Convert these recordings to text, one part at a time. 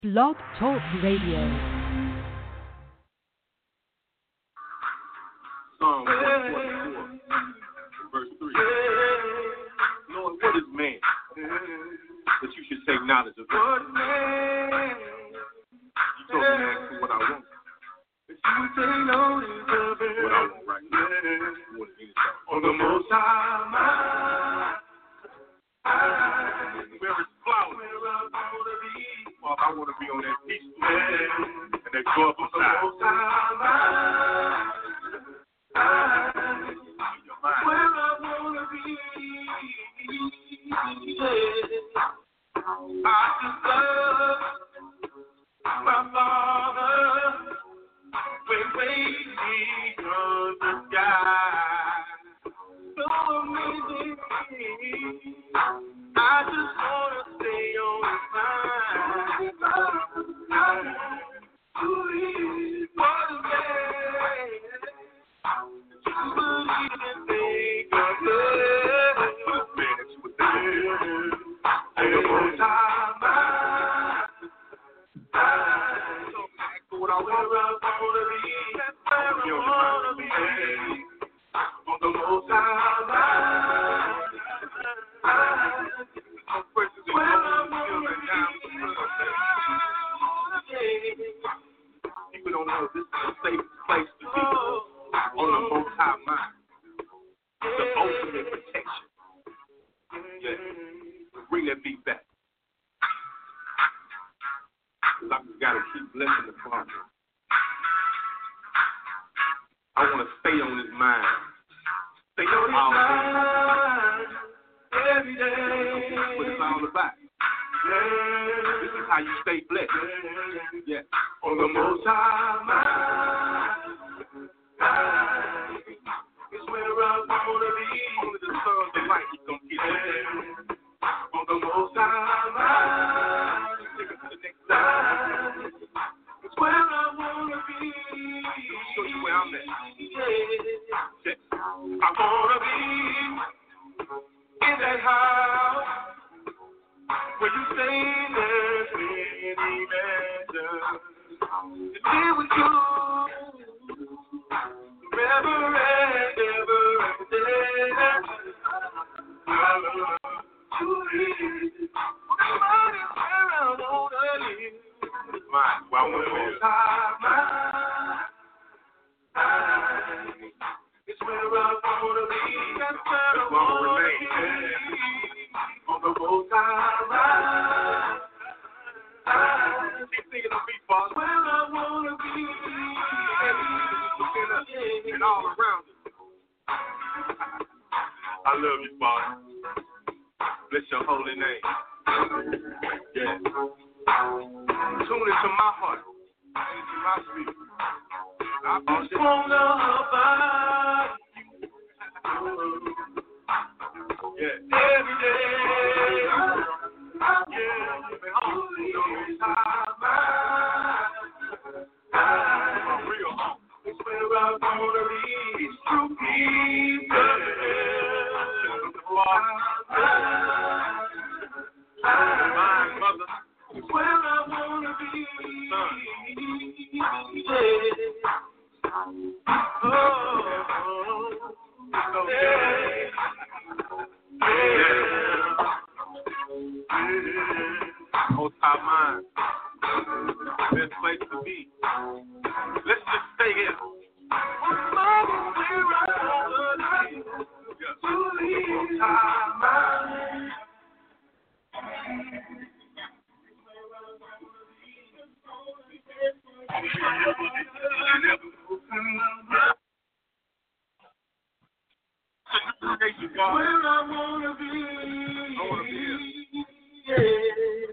Blog Talk Radio. Psalm 144, verse 3. Lord, what is man that you should take knowledge of him? You told me to ask for what I want. What I want right now. More than anything. On the most high, where is flowers? I want to be on that peaceful and that joyful side. Where I want to be, I just love my Father. Wait, from the sky. So amazing. I just want to stay on his mind. What a man. You believe in things of good. What a man that you would think. And the most high mind. So what I want to be. On the most high mind. People don't know this is a safe place to be. On the most high mind. The ultimate protection. Yeah. Bring that beat back. Because I just got to keep blessing the Father. I want to stay on his mind. Stay on his mind every day. This is what it's all about. Yeah. This is how you stay blessed. Yeah. On the most high mind. It's where I want to be. Only the sons of light is going to get it. On the most high mind. Take it to the next side. It's where I want to be. Show you where I'm at. Yeah. I want to be in that house where you say there's many mansions. To be with you forever and ever and ever. I love you. Somebody where I want to live. Mine, well, I want to live. It's where I want to be. That's where I want to remain. On the most high. Keep thinking of me, Father. Where I want to be. And all around us. I love you, Father. Bless your holy name. Yeah. Tune into my heart. Into my spirit. I just wanna abide you. Yeah, every day. Yeah, holy time. I'm real home. It's where I wanna be. It's true peace. My mother. It's where I wanna be. Yeah. Most high mind. Best place to be. Let's just stay here. Most high mind. Where I wanna be. I wanna be here.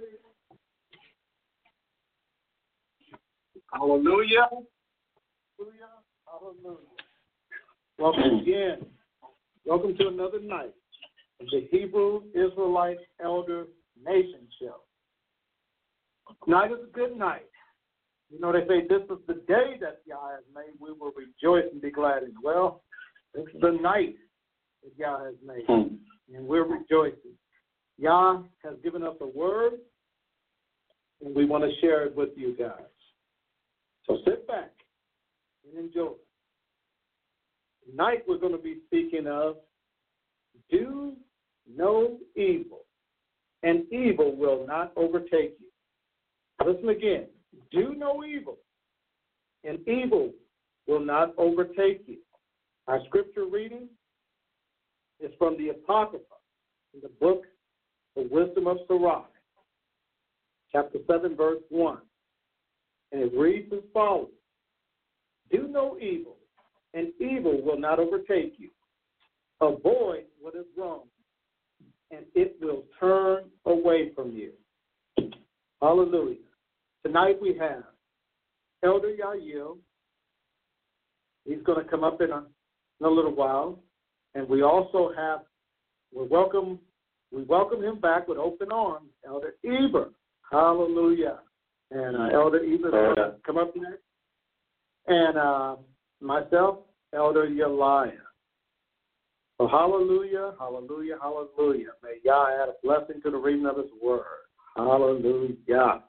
Hallelujah. Hallelujah. Welcome again. Welcome to another night of the Hebrew Israelite Elder Nation Show. Tonight is a good night. You know, they say this is the day that Yah has made. We will rejoice and be glad in it. Well, this is the night that Yah has made, and we're rejoicing. Yah has given us a word, and we want to share it with you guys. So sit back and enjoy. Tonight we're going to be speaking of do no evil, and evil will not overtake you. Listen again. Do no evil, and evil will not overtake you. Our scripture reading is from the Apocrypha in the book The Wisdom of Sirach, chapter 7, verse 1. And it reads as follows: do no evil, and evil will not overtake you. Avoid what is wrong, and it will turn away from you. Hallelujah. Tonight we have Elder Yael. He's going to come up in a little while. And we also have, we welcome him back with open arms, Elder Eber. Hallelujah. And Elder Eber is going to come up next. And myself, Elder Yaliah. So hallelujah, hallelujah, hallelujah. May Yah add a blessing to the reading of his word. Hallelujah.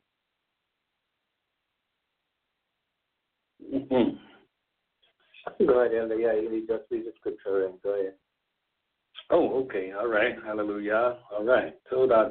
Go ahead, Elder. Yeah, you just read the scripture and go ahead. Oh, okay. All right. Hallelujah. All right. Toda.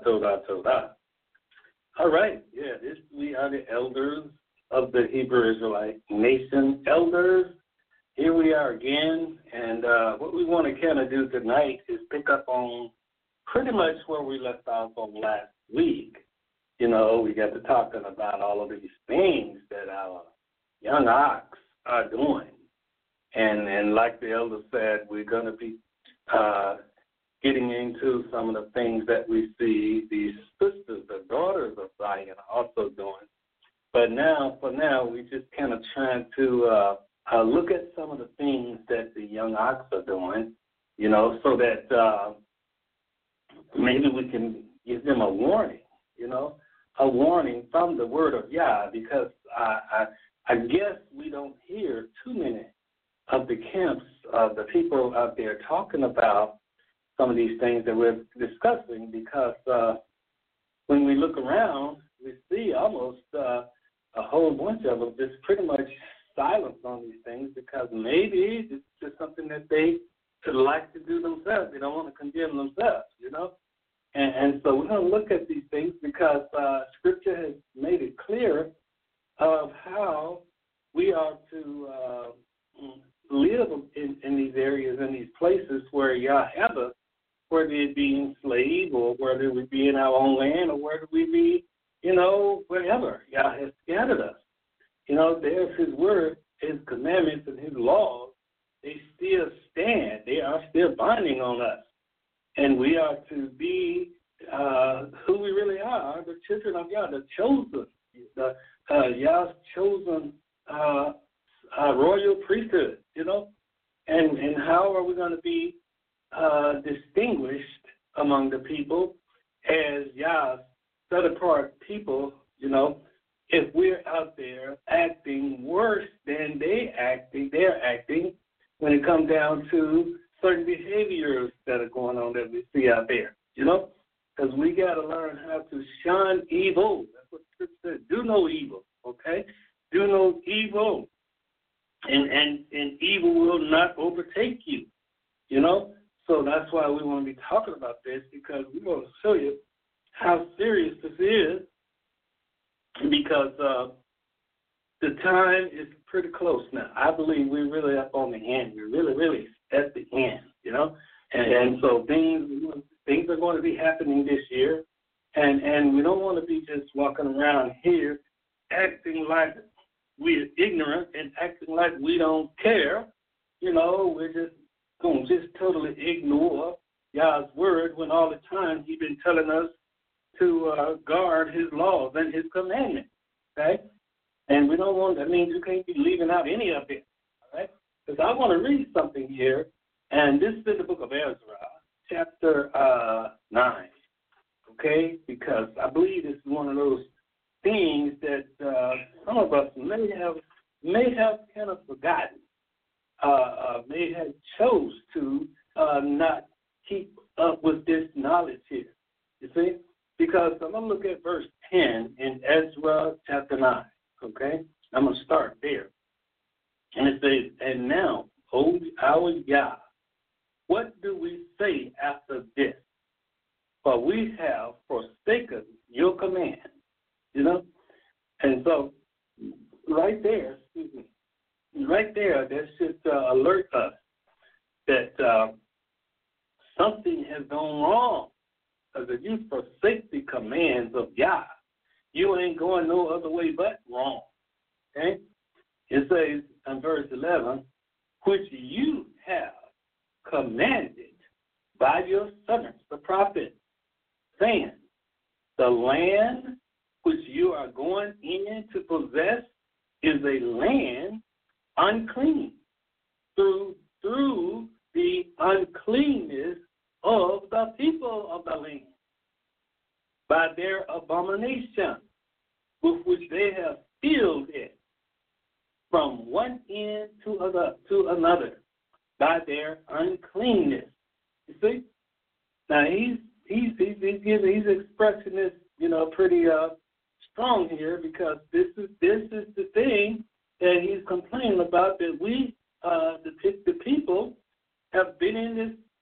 All right. Yeah, we are the elders of the Hebrew Israelite nation. Elders, here we are again. And what we want to kind of do tonight is pick up on pretty much where we left off on last week. You know, we got to talking about all of these things that our young ox are doing. And like the elder said, we're going to be getting into some of the things that we see these sisters, the daughters of Zion, also doing. But for now, we just kind of trying to look at some of the things that the young ox are doing, you know, so that maybe we can give them a warning, you know, a warning from the word of Yah, because I guess we don't hear too many of the camps of the people out there talking about some of these things that we're discussing, because when we look around, we see almost a whole bunch of them just pretty much silence on these things, because maybe it's just something that they would like to do themselves. They don't want to condemn themselves, you know. And so we're going to look at these things because Scripture has made it clear of how we are to live in these areas, in these places where Yah have us, whether it be enslaved or whether we be in our own land or whether we be, you know, wherever Yah has scattered us. You know, there's His word, His commandments, and His laws. They still stand. They are still binding on us. And we are to be who we really are, the children of Yah, the chosen, Yah's chosen royal priesthood, you know. And how are we going to be distinguished among the people as Yah's set-apart people, you know, if we're out there acting worse than they're acting when it comes down to certain behaviors that are going on that we see out there, you know, because we got to learn how to shun evil. That's what Scripture says. Do no evil, okay? Do no evil, and evil will not overtake you, you know. So that's why we want to be talking about this, because we want to show you how serious this is, because the time is pretty close now. I believe we're really up on the end. We're really at the end, you know. And so things are going to be happening this year, and we don't want to be just walking around here acting like we're ignorant and acting like we don't care. You know, we're just going to just totally ignore Yah's word when all the time He's been telling us to guard His laws and His commandments, okay? And we don't want, that means you can't be leaving out any of it, all right? Because I want to read something here, and this is in the book of Ezra, chapter 9, okay? Because I believe this is one of those things that some of us may have kind of forgotten, may have chose to not keep up with this knowledge here, you see? Because I'm going to look at verse 10 in Ezra chapter 9. Okay? I'm going to start there. And it says, and now, O our Yah, what do we say after this? For we have forsaken your command. You know? And so, right there, that should alert us that something has gone wrong. Because if you forsake the commands of Yah, you ain't going no other way but wrong. Okay? It says in verse 11, which you have commanded by your servants, the prophets, saying, the land which you are going in to possess is a land unclean through the uncleanness of the people of the land, by their abomination with which they have filled it from one end to another, by their uncleanness. You see? Now he's expressing this, pretty strong here, because this is the thing that he's complaining about, that we the people have been in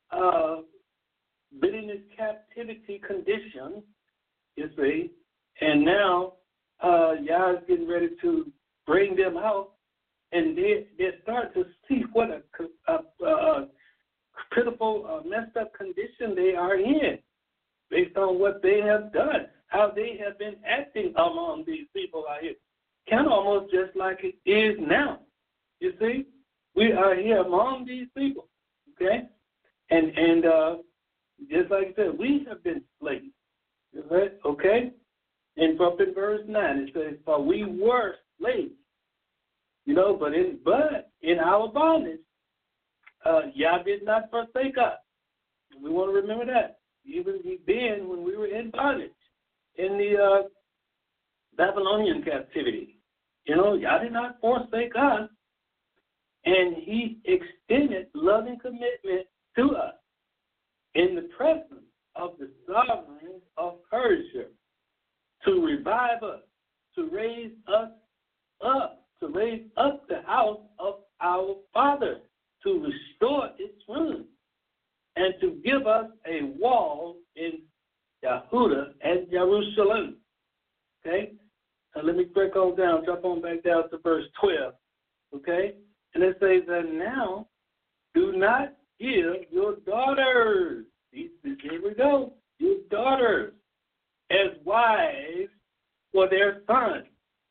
this captivity condition, you see, and now Yah is getting ready to bring them out, and they start to see what a pitiful, messed up condition they are in, based on what they have done, how they have been acting among these people out here. Kind of almost just like it is now. You see, we are here among these people, okay? And just like I said, we have been slaves, okay? And up in verse 9, it says, for we were slaves, but in our bondage, Yah did not forsake us. We want to remember that. Even then, when we were in bondage, in the Babylonian captivity, Yah did not forsake us, and he extended loving commitment to us in the presence of the sovereign of Persia to revive us, to raise us up, to raise up the house of our father, to restore its ruins, and to give us a wall in Yehuda and Jerusalem. Okay? Now let me break on down, jump on back down to verse 12. Okay? And it says, and now do not give your daughters, here we go, your daughters, as wives for their sons,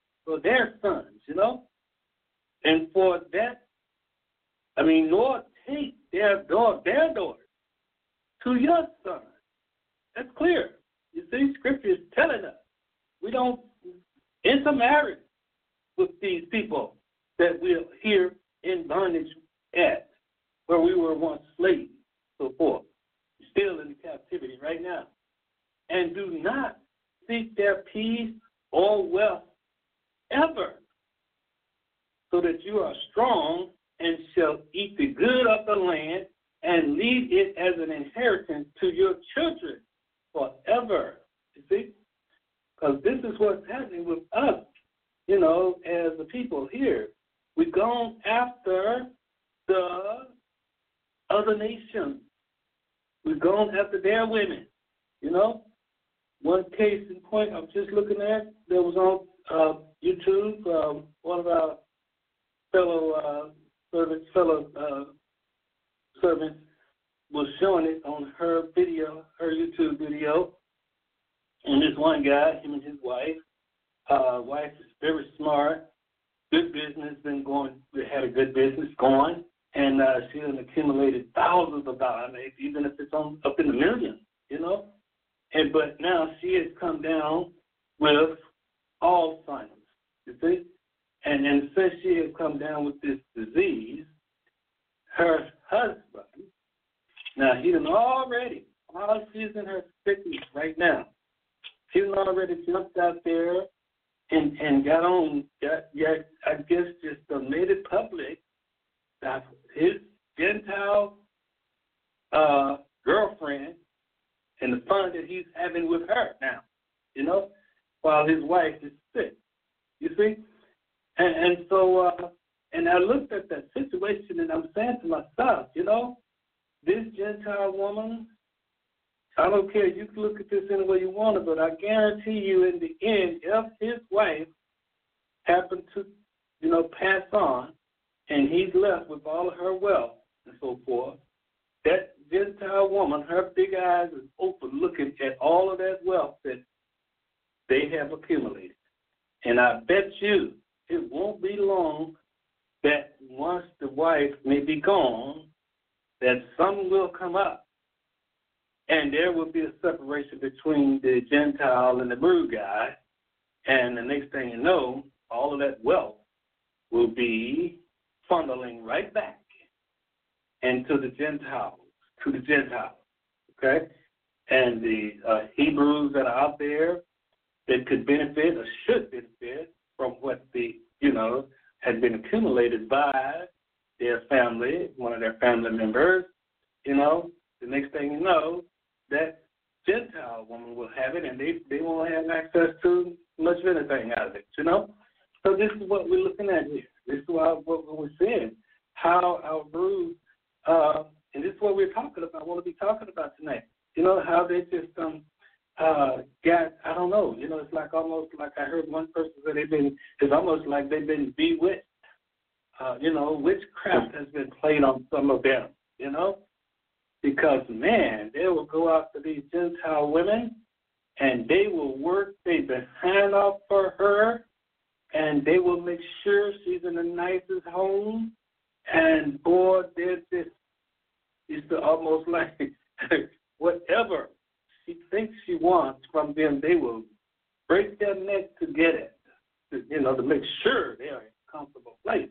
and for that, nor take their daughters to your sons. That's clear. You see, Scripture is telling us we don't intermarry with these people that we're here in bondage at, where we were once slaves, so forth. Still in captivity right now. And do not seek their peace or wealth ever, so that you are strong and shall eat the good of the land and leave it as an inheritance to your children forever. You see? Because this is what's happening with us, as the people here. We've gone after the other nations. We've gone after their women, One case in point I'm just looking at, there was on YouTube, one of our fellow servants was showing it on her YouTube video. And this one guy, him and his wife is very smart, good business, had a good business going, and she has accumulated thousands of dollars, even if it's up in the millions, But now she has come down with Alzheimer's, you see? And since she has come down with this disease, her husband, now he done already, while she's in her 50s right now, she done already jumped out there and got I guess, just made it public that his Gentile girlfriend and the fun that he's having with her now, while his wife is sick. You see? And so I looked at that situation, and I'm saying to myself, this Gentile woman, I don't care. You can look at this any way you want to, but I guarantee you in the end, if his wife happened to, pass on, and he's left with all of her wealth and so forth, that Gentile woman, her big eyes is open looking at all of that wealth that they have accumulated. And I bet you it won't be long that once the wife may be gone, that some will come up, and there will be a separation between the Gentile and the Hebrew guy, and the next thing you know, all of that wealth will be funneling right back into the Gentiles, okay? And the Hebrews that are out there that could benefit or should benefit from what had been accumulated by their family, one of their family members, the next thing you know, that Gentile woman will have it, and they won't have access to much of anything out of it, So this is what we're looking at here. This is what we're seeing, how our Hebrews, and this is what we're talking about, I want to be talking about tonight. How they just got, I don't know, it's like almost like I heard one person say it's almost like they've been bewitched. Witchcraft has been played on some of them, because, man, they will go after these Gentile women, and they will work their behind off for her, and they will make sure she's in the nicest home, and, boy, it's almost like whatever she thinks she wants from them, they will break their neck to get it, to make sure they're in a comfortable place,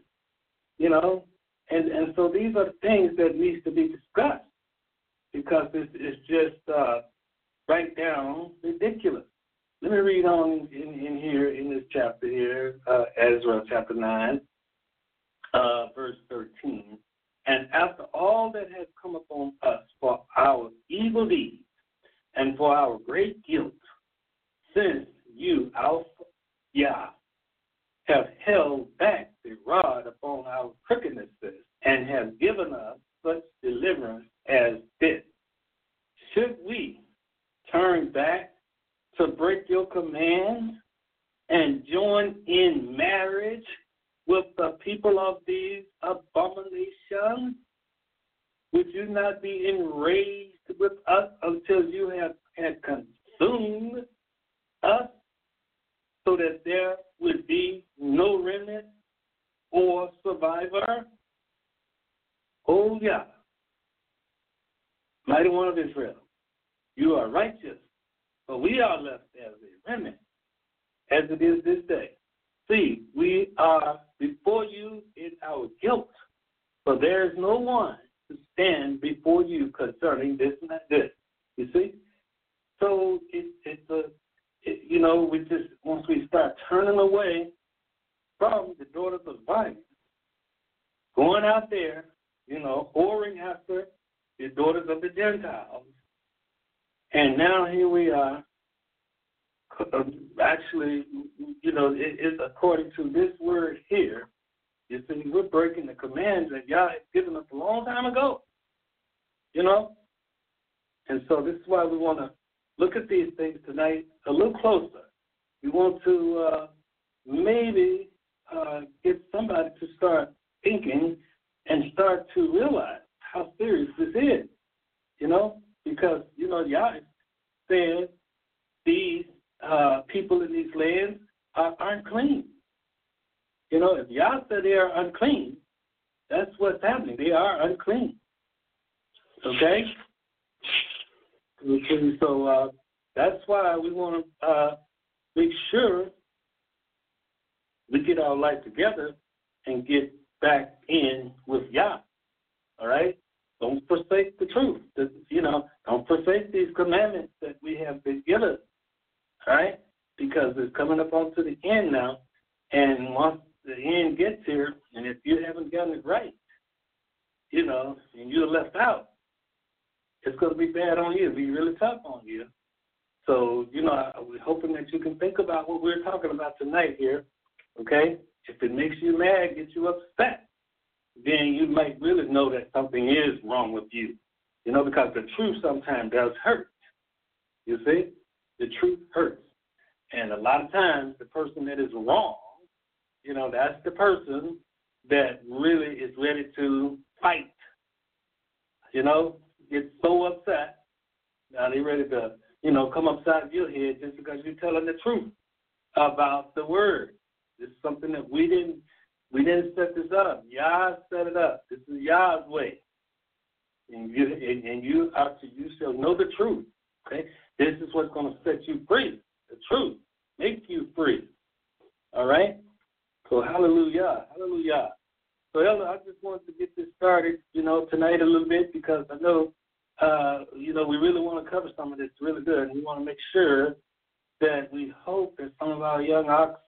And so these are things that needs to be discussed because it's just right down ridiculous. Let me read on in here in this chapter here, Ezra chapter 9, verse 13. And after all that has come upon us for our evil deeds and for our great guilt, since you, our Yah, have held back the rod upon our crookednesses and have given us such deliverance as this, should we turn back to break your commands and join in marriage with the people of these abominations? Would you not be enraged with us until you had consumed us, so that there would be no remnant or survivor? Oh, yeah. Mighty One of Israel, you are righteous, but we are left as a remnant, as it is this day. See, we are before you in our guilt, for there is no one to stand before you concerning this and this. You see? So we just, once we start turning away from the daughters of Zion, going out there, whoring after the daughters of the Gentiles, and now here we are, actually, it's according to this word here, you see, we're breaking the commands that God had given us a long time ago, And so this is why we want to look at these things tonight a little closer. We want to maybe get somebody to start thinking and start to realize how serious this is, because, Yah said these people in these lands are unclean. If Yah said they are unclean, that's what's happening. They are unclean. Okay? So that's why we want to make sure we get our life together and get back in with Yah. All right? Don't forsake the truth. Don't forsake these commandments that we have been given. All right? Because it's coming up onto the end now. And once the end gets here, and if you haven't gotten it right, and you're left out, it's going to be bad on you. It'll be really tough on you. So, we're hoping that you can think about what we're talking about tonight here, okay? If it makes you mad, gets you upset, then you might really know that something is wrong with you, because the truth sometimes does hurt. You see? The truth hurts. And a lot of times the person that is wrong, that's the person that really is ready to fight. Get so upset. Now they're ready to, come upside your head just because you're telling the truth about the word. This is something that we didn't set this up. Yah set it up. This is Yah's way. And you shall know the truth. Okay? This is what's going to set you free. The truth. Make you free. All right? So hallelujah. Hallelujah. So Elder, I just wanted to get this started, tonight a little bit because I know we really want to cover some of this really good. And we want to make sure that we hope that some of our young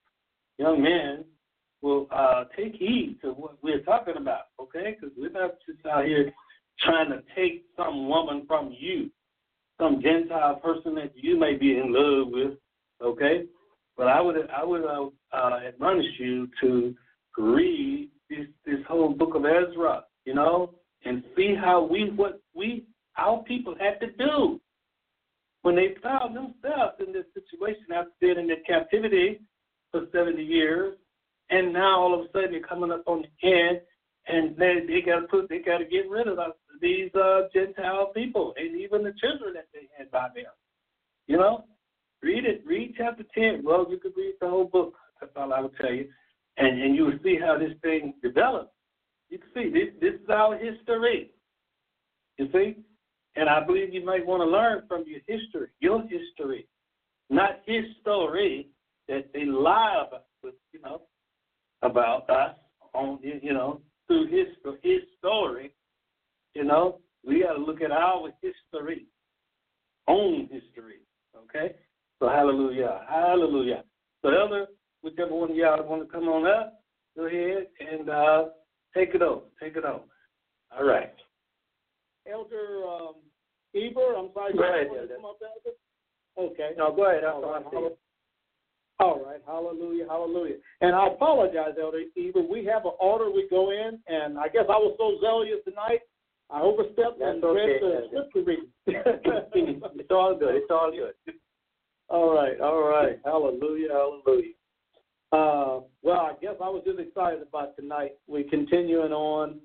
men will take heed to what we're talking about, okay? Because we're not just out here trying to take some woman from you, some Gentile person that you may be in love with, okay? But I would admonish you to read this whole book of Ezra, and see what our people had to do when they found themselves in this situation after being in their captivity for 70 years, and now all of a sudden they're coming up on the end, and they got to get rid of these Gentile people and even the children that they had by them. Read it. Read chapter 10. Well, you could read the whole book. That's all I would tell you, and you will see how this thing develops. You can see this is our history. You see. And I believe you might want to learn from your history, not his story that they lie about us on, through his story. We got to look at our history, own history. Okay. So hallelujah, hallelujah. So Elder, whichever one of y'all want to come on up, go ahead and take it on. Take it on. All right. Elder Eber, I'm sorry. Go ahead, come up, Elder? Okay. No, go ahead. All right. Hallelujah. Hallelujah. And I apologize, Elder Eber. We have an order we go in, and I guess I was so zealous tonight, I overstepped and read the scripture reading. It's all good. It's all good. All right. Hallelujah. Hallelujah. Well, I guess I was just excited about tonight. We're continuing on.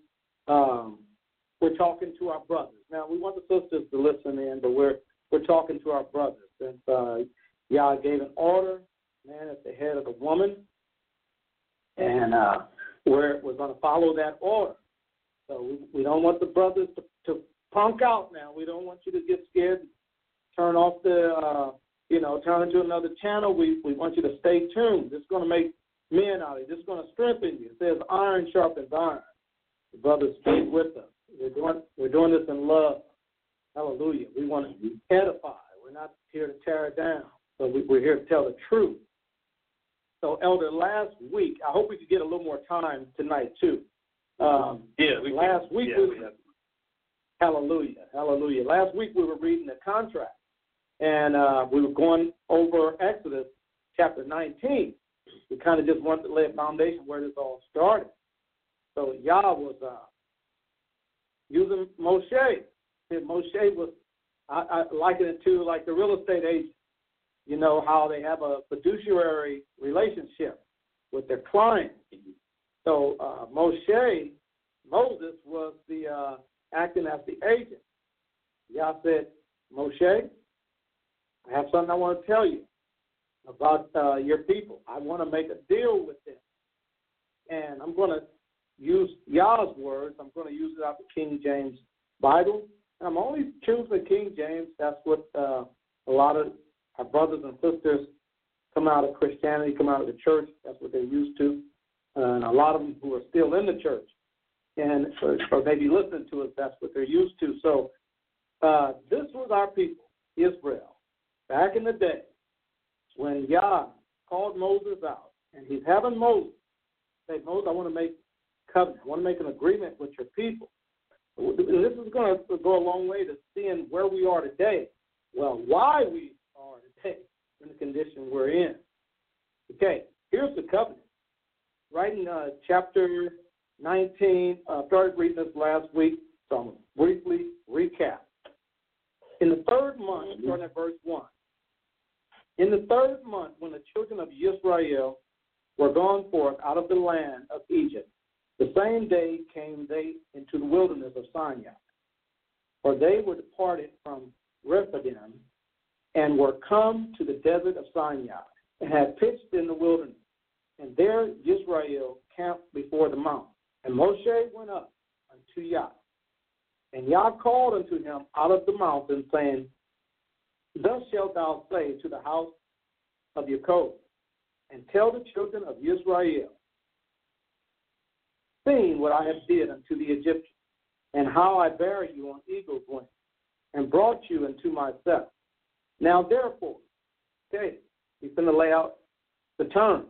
We're talking to our brothers. Now, we want the sisters to listen in, but we're talking to our brothers. Since Yah gave an order, man at the head of the woman, and we're going to follow that order. So we don't want the brothers to punk out now. We don't want you to get scared, turn off turn into another channel. We want you to stay tuned. This is going to make men out of you. This is going to strengthen you. It says iron sharpens iron. The brothers stay with us. We're doing this in love. Hallelujah. We want to edify. We're not here to tear it down. So we're here to tell the truth. So, Elder, last week, I hope we could get a little more time tonight, too. Last week, hallelujah, hallelujah. Last week we were reading the contract, and we were going over Exodus chapter 19. We kind of just wanted to lay a foundation where this all started. So Yah was using Moshe. And Moshe was, I liken it to like the real estate agent. You know how they have a fiduciary relationship with their client. So Moses was the acting as the agent. Yah said, Moshe, I have something I want to tell you about your people. I want to make a deal with them. And I'm going to use Yah's words. I'm going to use it out of the King James Bible. And I'm only choosing King James. That's what a lot of our brothers and sisters come out of Christianity, come out of the church. That's what they're used to. And a lot of them who are still in the church and or maybe listening to us, that's what they're used to. So this was our people, Israel, back in the day when Yah called Moses out. And he's having Moses say, Moses, I want to make covenant. I want to make an agreement with your people. This is going to go a long way to seeing where we are today. Well, why we are today in the condition we're in. Okay, here's the covenant. Right in chapter 19, started reading this last week, so I'm going to briefly recap. In the third month, starting at verse 1, in the third month, when the children of Israel were gone forth out of the land of Egypt, the same day came they into the wilderness of Sinai. For they were departed from Rephidim and were come to the desert of Sinai and had pitched in the wilderness. And there Israel camped before the mount. And Moshe went up unto Yah. And Yah called unto him out of the mountain, saying, Thus shalt thou say to the house of Jacob, and tell the children of Israel, seeing what I have did unto the Egyptians, and how I bare you on eagle's wings, and brought you unto myself. Now therefore, okay, he's going to lay out the terms.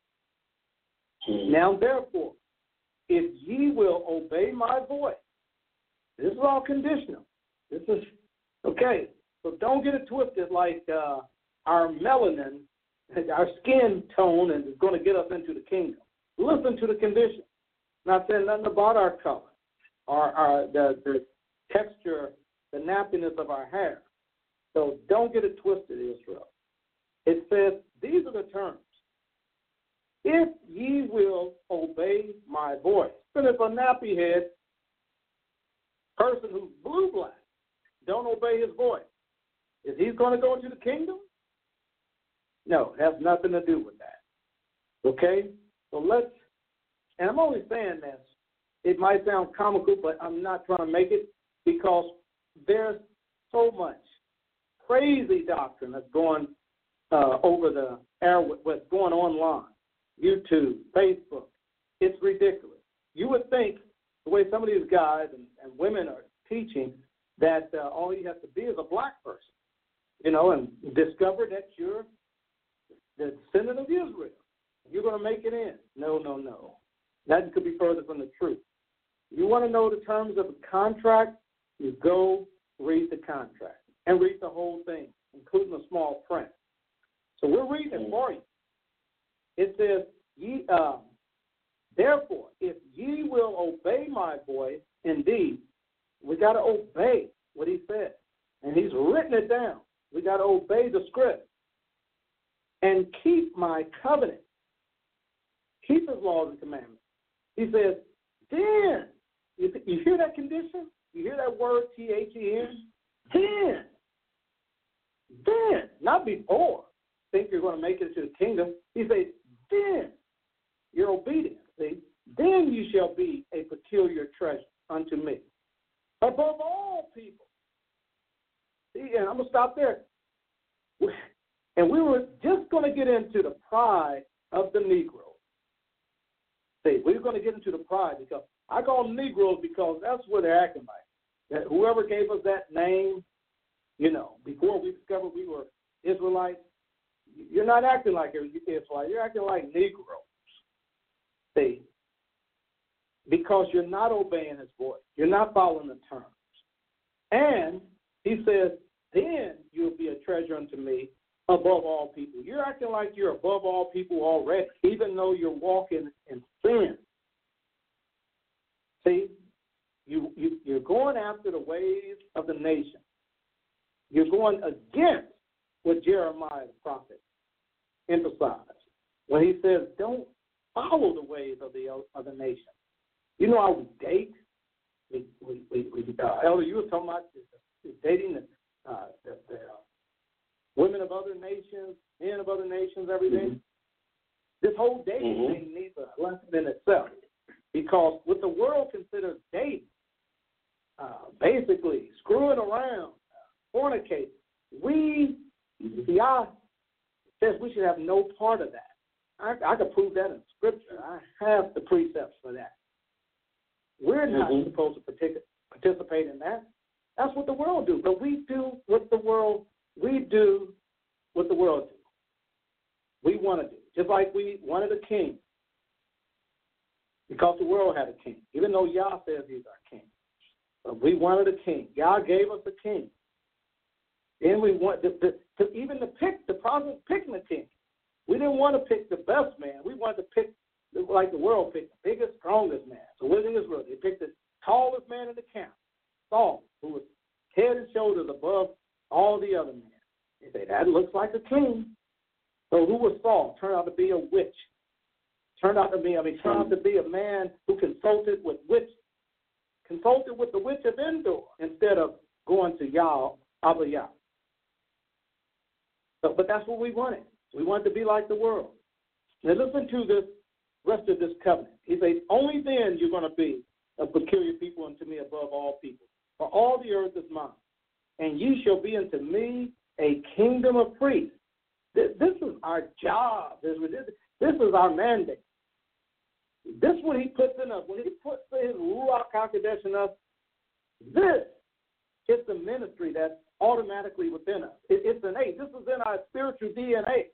Now therefore, if ye will obey my voice, this is all conditional. This is, okay, so don't get it twisted like our melanin, our skin tone, and is going to get us into the kingdom. Listen to the condition. Not saying nothing about our color, or the texture, the nappiness of our hair. So don't get it twisted, Israel. It says, these are the terms. If ye will obey my voice. But if a nappy head person who's blue-black don't obey his voice, is he going to go into the kingdom? No, it has nothing to do with that. Okay? So let's, and I'm only saying this, it might sound comical, but I'm not trying to make it, because there's so much crazy doctrine that's going over the air, what's going online, YouTube, Facebook. It's ridiculous. You would think the way some of these guys and women are teaching that all you have to be is a black person, and discover that you're the descendant of Israel. You're going to make it in. No. That could be further from the truth. You want to know the terms of a contract, you go read the contract and read the whole thing, including the small print. So we're reading it for you. It says, therefore, if ye will obey my voice, indeed, we got to obey what he said. And he's written it down. We got to obey the script and keep my covenant. Keep his laws and commandments. He says, then, you hear that condition? You hear that word, T-H-E-N? Then, not before. Think you're going to make it to the kingdom. He says, then, you're obedient. See? Then you shall be a peculiar treasure unto me, above all people. See, and I'm going to stop there. And we were just going to get into the pride of the Negro. See, we're going to get into the pride, because I call them Negroes because that's what they're acting like. That whoever gave us that name, before we discovered we were Israelites, you're not acting like Israelites. You're acting like Negroes. See, because you're not obeying his voice. You're not following the terms. And he says, then you'll be a treasure unto me above all people. You're acting like you're above all people already, even though you're walking in sin. See, you're going after the ways of the nation. You're going against what Jeremiah the prophet emphasized when he says, don't follow the ways of the nation. You know how we date? Elder, you were talking about dating the women of other nations, men of other nations, everything. Mm-hmm. This whole dating thing needs a lesson in itself, because what the world considers dating, basically screwing around, fornicating, Yah says we should have no part of that. I could prove that in Scripture. I have the precepts for that. We're not supposed to participate in that. That's what the world do. But we do what the world do. We want to do. Just like we wanted a king, because the world had a king, even though Yah says he's our king. But we wanted a king. Yah gave us a king. Then we want to pick the prophet picking the king. We didn't want to pick the best man. We wanted to pick, like the world picked, the biggest, strongest man. So with Israel, they picked the tallest man in the camp, Saul, who was head and shoulders above all the other men. They say, that looks like a king. So who was Saul? Turned out to be a witch. Turned out to be a man who consulted with the witch of Endor instead of going to Abba Yah. But that's what we wanted. We wanted to be like the world. Now listen to this rest of this covenant. He says, only then you're going to be a peculiar people unto me above all people. For all the earth is mine, and ye shall be unto me a kingdom of priests. This is our job. This is our mandate. This is what he puts in us. When he puts his Ruach HaKodesh in us, this is the ministry that's automatically within us. It's innate. This is in our spiritual DNA.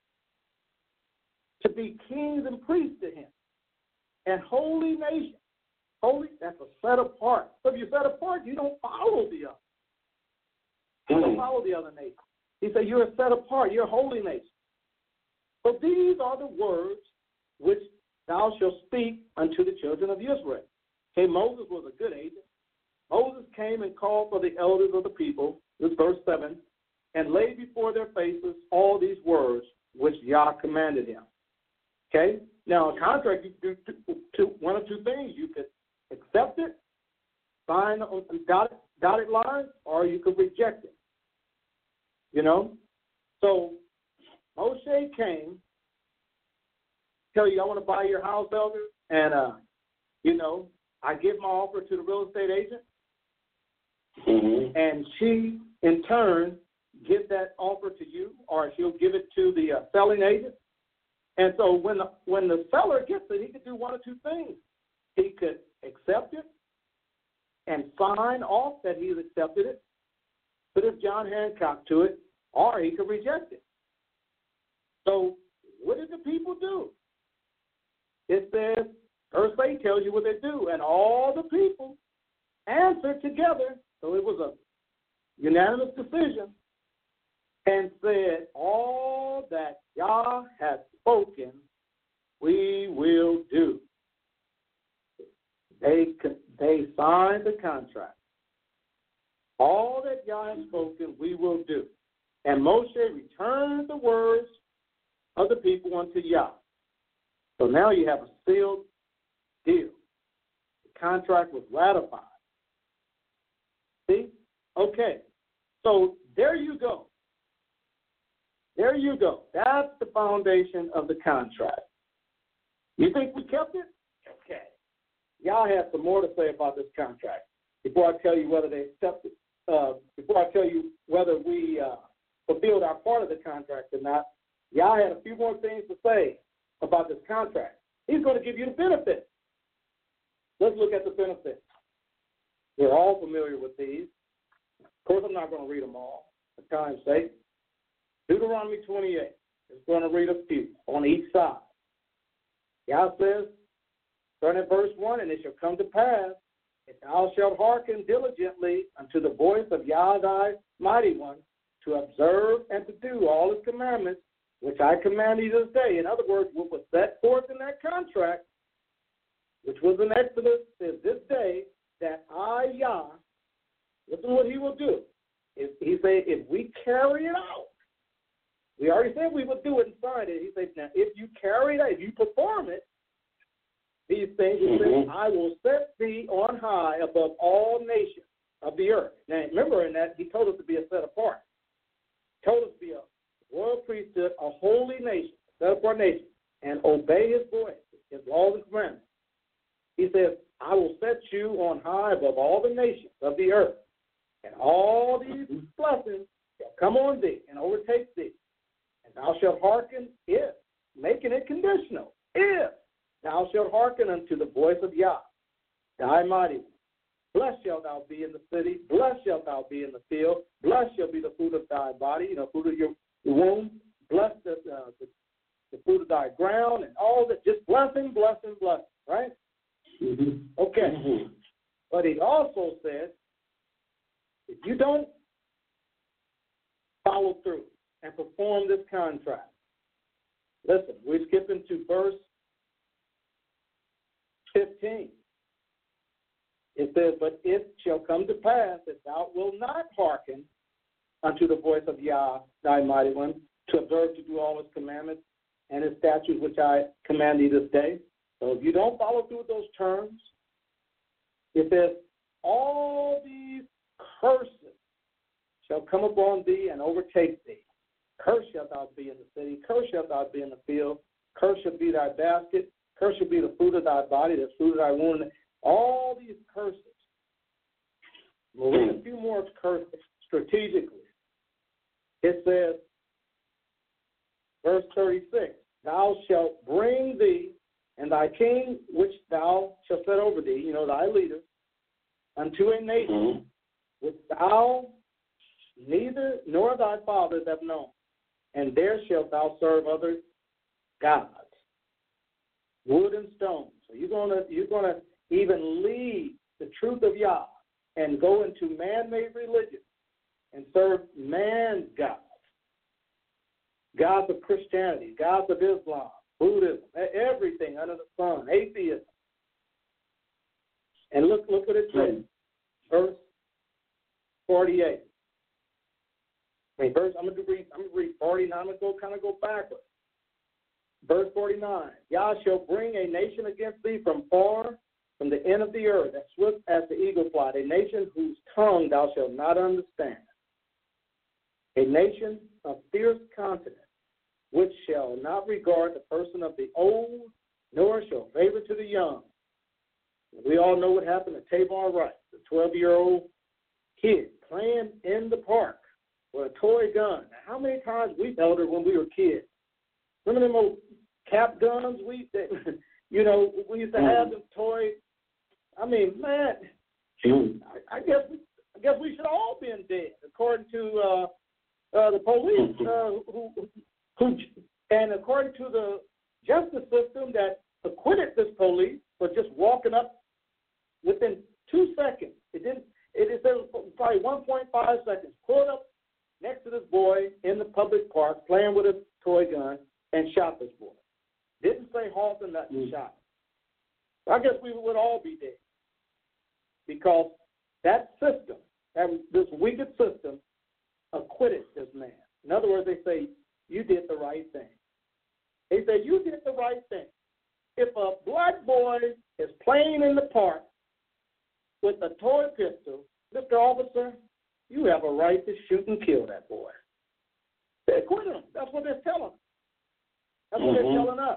To be kings and priests to him. And holy nation. Holy, that's a set apart. So if you're set apart, you don't follow the other. You don't follow the other nation. He said, you're a set apart. You're a holy nation. So these are the words which thou shalt speak unto the children of Israel. Okay, Moses was a good agent. Moses came and called for the elders of the people, this is verse 7, and laid before their faces all these words which Yah commanded him. Okay? Now, a contract, you do one of two things. You could accept it, sign on dotted line, or you could reject it. You know? So, Moshe came, tell you, I want to buy your house, elder, and, I give my offer to the real estate agent, and she, in turn, give that offer to you, or she'll give it to the selling agent. And so when the seller gets it, he could do one of two things. He could accept it and sign off that he's accepted it, put his John Hancock to it, or he could reject it. So what did the people do? It says, verse 8 tells you what they do, and all the people answered together, so it was a unanimous decision, and said, all that Yah has spoken, we will do. They signed the contract. All that Yah has spoken, we will do. And Moshe returned the words of the people unto Yah. So now you have a sealed deal. The contract was ratified. See? Okay. So there you go. There you go. That's the foundation of the contract. You think we kept it? Okay. Y'all have some more to say about this contract before I tell you whether they accepted. Before I tell you whether we fulfilled our part of the contract or not, y'all had a few more things to say about this contract. He's going to give you the benefits. Let's look at the benefits. We're all familiar with these. Of course, I'm not going to read them all for time's sake. Deuteronomy 28 is going to read a few on each side. Yah says, starting at verse 1, and it shall come to pass, if thou shalt hearken diligently unto the voice of Yah thy mighty one, to observe and to do all his commandments, which I command you this day. In other words, what was set forth in that contract, which was in Exodus, is this day that I, Yah, listen to what he will do. He said, if we carry it out, we already said we would do it and sign it. He said, now, if you carry it out, if you perform it, these things, he said, I will set thee on high above all nations of the earth. Now, remember in that, he told us to be a set apart. He told us to be a royal priesthood, a holy nation, a set apart nation, and obey his voice, his laws and commandments. He says, I will set you on high above all the nations of the earth, and all these blessings shall come on thee and overtake thee. And thou shalt hearken if, making it conditional, if thou shalt hearken unto the voice of Yah, thy mighty one. Blessed shalt thou be in the city, blessed shalt thou be in the field, blessed shall be the fruit of thy body, fruit of your womb, blessed the fruit of thy ground, and all that, just blessing, blessing, blessing, right? Okay. But he also said, if you don't follow through and perform this contract. Listen, we're skipping to verse 15. It says, but it shall come to pass that thou wilt not hearken unto the voice of Yah, thy mighty one, to observe to do all his commandments and his statutes which I command thee this day. So if you don't follow through with those terms, it says, all these curses shall come upon thee and overtake thee. Cursed shalt thou be in the city, cursed shalt thou be in the field, cursed shall be thy basket, cursed shall be the fruit of thy body, the fruit of thy womb. All these curses. We'll read a few more curses strategically. It says, verse 36, thou shalt bring thee and thy king, which thou shalt set over thee, thy leader, unto a nation which thou neither nor thy fathers have known, and there shalt thou serve other gods, wood and stone. So you're gonna even leave the truth of Yah and go into man-made religion and serve man's gods, gods of Christianity, gods of Islam, Buddhism, everything under the sun, atheism. And look what it says, verse 48. I'm going to read 49. I'm going to go backwards. Verse 49. Yah shall bring a nation against thee from far, from the end of the earth, as swift as the eagle flight, a nation whose tongue thou shalt not understand, a nation of fierce continent, which shall not regard the person of the old, nor shall favor to the young. We all know what happened to Tamar Rice, the 12-year-old kid playing in the park with a toy gun. Now, how many times we held her when we were kids? Remember them old cap guns? We used to have them toys. I mean, man, I guess we should all been dead, according to the police, who and according to the justice system that acquitted this police for just walking up within 2 seconds. It said probably 1.5 seconds. Pulled up next to this boy in the public park playing with a toy gun and shot this boy. Didn't say halt or nothing, shot him. I guess we would all be dead because that system, this wicked system, acquitted this man. In other words, they say, you did the right thing. They say, you did the right thing. If a black boy is playing in the park with a toy pistol, Mr. Officer, you have a right to shoot and kill that boy. They acquitted him. That's what they're telling. That's what they're telling us.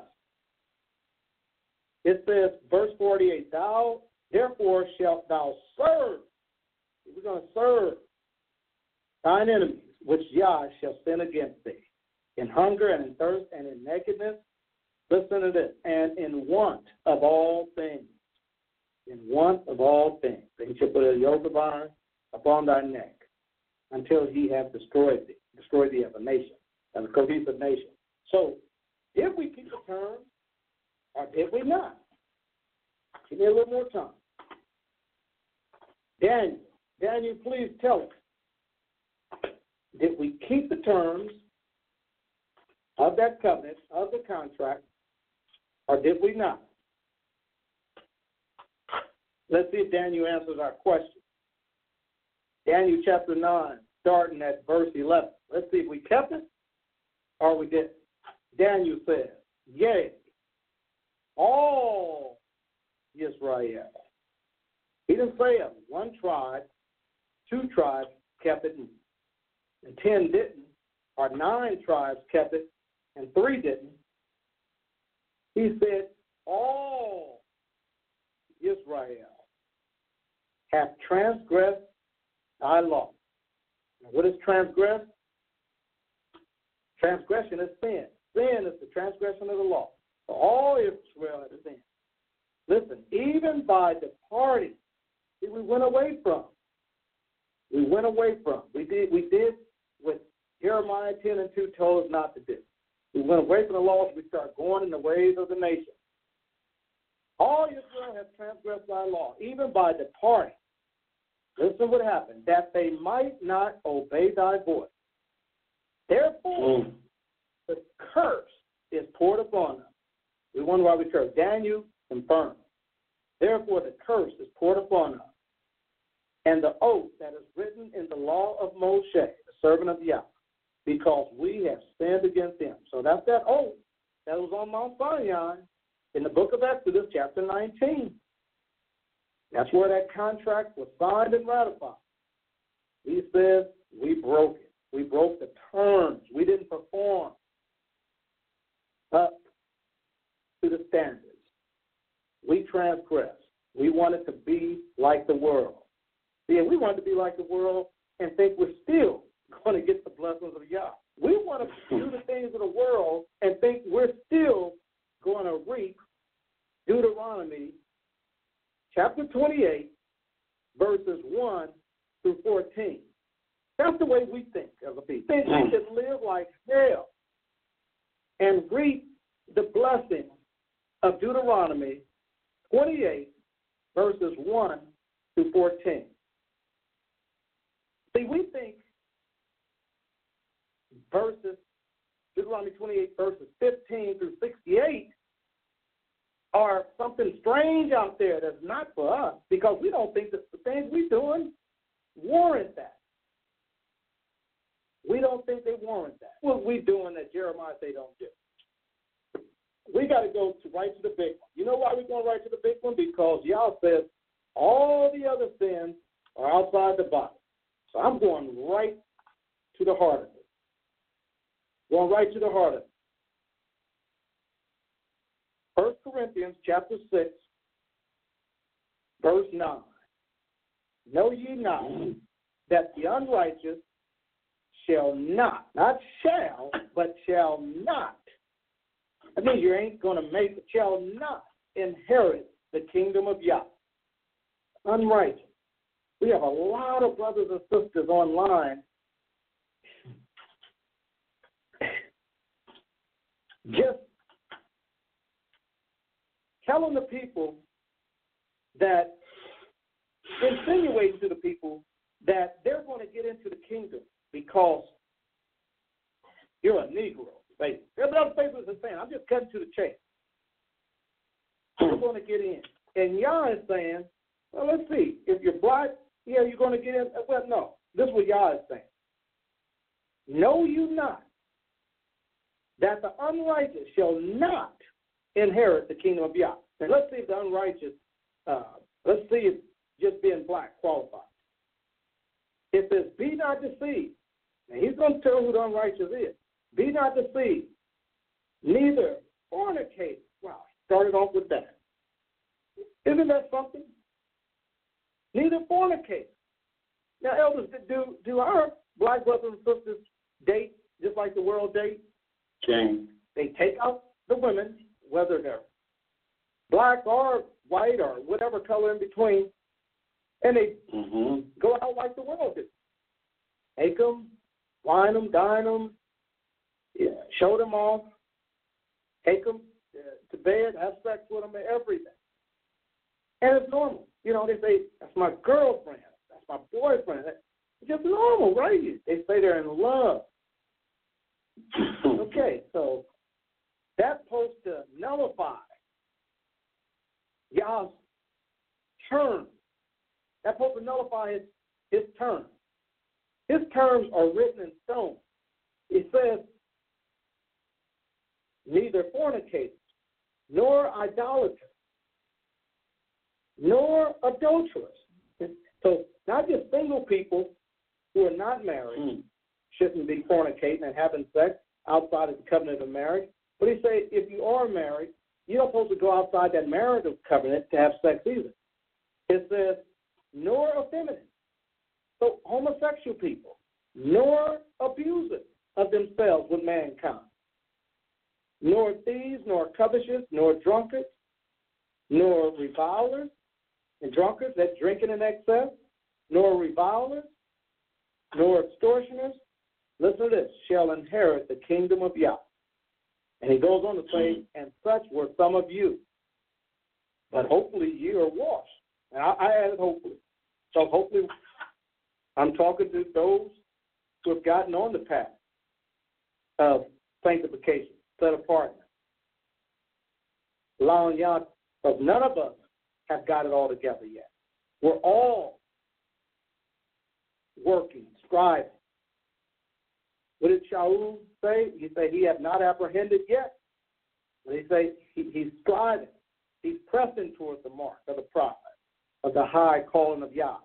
It says, verse 48, thou therefore shalt thou serve. We're going to serve thine enemies, which Yah shall send against thee, in hunger and in thirst and in nakedness. Listen to this, and in want of all things. In want of all things. Then he shall put a yoke of iron upon thy neck until he have destroyed thee as a nation, as a cohesive nation. So, did we keep the terms or did we not? Give me a little more time. Daniel, please tell us. Did we keep the terms of that covenant, of the contract, or did we not? Let's see if Daniel answers our question. Daniel chapter 9, starting at verse 11. Let's see if we kept it or we didn't. Daniel says, yea, all Israel. He didn't say it. 1 tribe, 2 tribes kept it, and 10 didn't, or 9 tribes kept it, and 3 didn't. He said, all Israel have transgressed thy law. Now, what is transgress? Transgression is sin. Sin is the transgression of the law. So all Israel has sinned. Listen, even by departing, we went away from. We went away from. We did what Jeremiah 10:2 told us not to do. We went away from the laws. We started going in the ways of the nation. All Israel has transgressed thy law, even by departing. Listen what happened, that they might not obey thy voice. Therefore, the curse is poured upon us. We wonder why we curse. Daniel confirmed. Therefore, the curse is poured upon us. And the oath that is written in the law of Moshe, the servant of Yahweh, because we have sinned against him. So that's that oath that was on Mount Sinai in the book of Exodus, chapter 19. That's where that contract was signed and ratified. He says we broke it. We broke the terms. We didn't perform up to the standards. We transgressed. We wanted to be like the world. See, we wanted to be like the world and think we're still going to get the blessings of Yah. We want to do the things of the world and think we're still going to reap Deuteronomy chapter 28, verses 1 through 14. That's the way we think as a people. Think we should live like hell and reap the blessing of Deuteronomy 28, verses 1 through 14. See, we think Deuteronomy 28, verses 15 through 68 are something strange out there that's not for us because we don't think that the things we're doing warrant that. We don't think they warrant that. What we doing that Jeremiah say don't do? We got to go right to the big one. You know why we're going right to the big one? Because y'all says all the other sins are outside the body. So I'm going right to the heart of it. Going right to the heart of it. 1 Corinthians chapter 6, verse 9. Know ye not that the unrighteous shall not shall, but shall not. That means you ain't going to make it, shall not inherit the kingdom of Yah. Unrighteous. We have a lot of brothers and sisters online just telling the people that, insinuating to the people that they're going to get into the kingdom because you're a Negro. Every other paper is saying, I'm just cutting to the chase. You're going to get in. And Yah is saying, well, let's see. If you're black, yeah, you're going to get in. Well, no. This is what Yah is saying. Know you not that the unrighteous shall not inherit the kingdom of Yah. And let's see if the unrighteous, let's see if just being black qualifies. It says, be not deceived. And he's going to tell who the unrighteous is. Be not deceived, neither fornicate. Wow, started off with that. Isn't that something? Neither fornicate. Now, elders, do our black brothers and sisters date just like the world dates? Change. They take out the women, whether they're black or white or whatever color in between, and they go out like the world do. Take them, wine them, dine them, show them off, take them to bed, have sex with them, and everything. And it's normal. You know, they say, that's my girlfriend, that's my boyfriend. It's just normal, right? They say they're in love. Okay, so that's supposed to nullify Yah's term. That's supposed to nullify his term. His terms are written in stone. It says, neither fornicators, nor idolaters, nor adulterers. So not just single people who are not married shouldn't be fornicating and having sex outside of the covenant of marriage. But he said if you are married, you're not supposed to go outside that marital covenant to have sex either. It says, nor effeminate. So homosexual people, nor abusers of themselves with mankind, nor thieves, nor covetous, nor drunkards, nor revilers and drunkards that drinking in excess, nor revilers, nor extortioners, listen to this, shall inherit the kingdom of Yah. And he goes on to say, and such were some of you. But hopefully you are washed. And I added hopefully. So hopefully I'm talking to those who have gotten on the path. of sanctification, set apartness. Allowing Yah, because none of us have got it all together yet. We're all working, striving. What did Shaul say? He said he had not apprehended yet. But he say he's striving. He's pressing towards the mark of the prophet, of the high calling of Yah.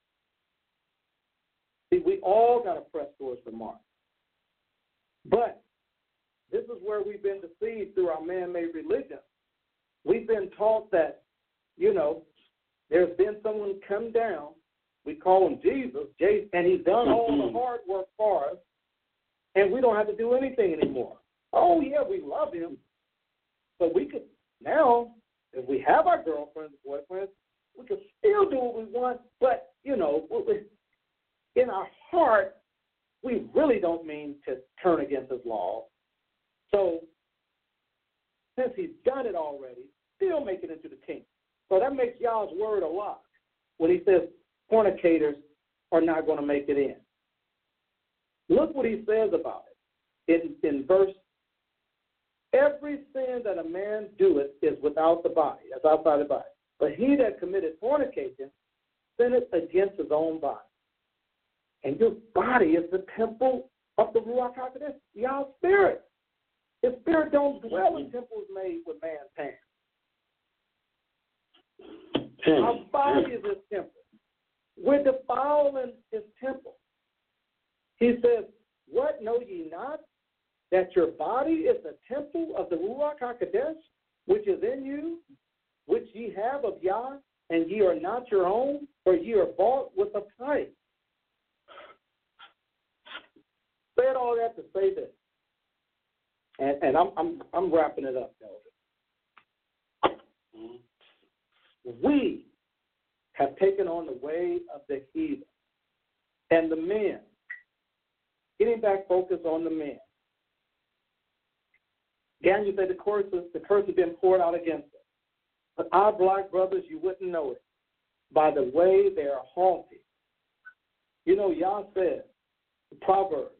See, we all got to press towards the mark. But this is where we've been deceived through our man-made religion. We've been taught that, there's been someone come down. We call him Jesus, and he's done all the hard work for us, and we don't have to do anything anymore. Oh, yeah, we love him. But we could now, if we have our girlfriends, boyfriends, we can still do what we want, but, in our heart, we really don't mean to turn against his law. So, since he's done it already, still make it into the kingdom. So that makes Yah's word a lie when he says fornicators are not going to make it in. Look what he says about it in verse. Every sin that a man doeth is without the body, that's outside the body. But he that committed fornication sinneth against his own body. And your body is the temple of the Ruach HaKodesh, Yah's spirit. His spirit don't dwell in temples made with man's hands. Our body is his temple. We're defiling his temple. He says, what, know ye not that your body is the temple of the Ruach HaKodesh, which is in you, which ye have of Yah, and ye are not your own, for ye are bought with a price. Said all that to say this, and I'm wrapping it up, Elder. We have taken on the way of the heathen and the men. Getting back focus on the men. Again, you say the curse has been poured out against us. But our black brothers, you wouldn't know it by the way they are haughty. Yah said, Proverbs,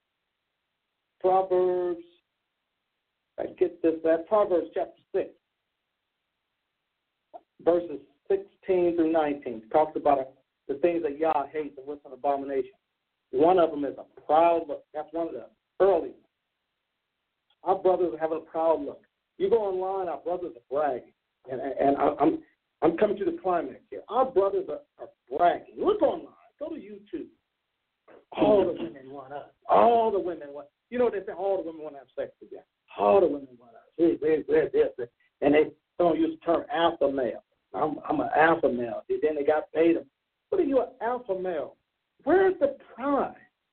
Proverbs chapter 6, verses 16 through 19, talks about the things that Yah hates and what's an abomination. One of them is a proud look. That's one of the early ones. Our brothers are having a proud look. You go online, our brothers are bragging. And I'm coming to the climax here. Our brothers are bragging. Look online. Go to YouTube. All the women want us. All the women want. They say all the women want to have sex with you. All the women want us. We're this. And they don't use the term alpha male. I'm an alpha male. Then they got paid them. What are you, an alpha male? Where's the pride?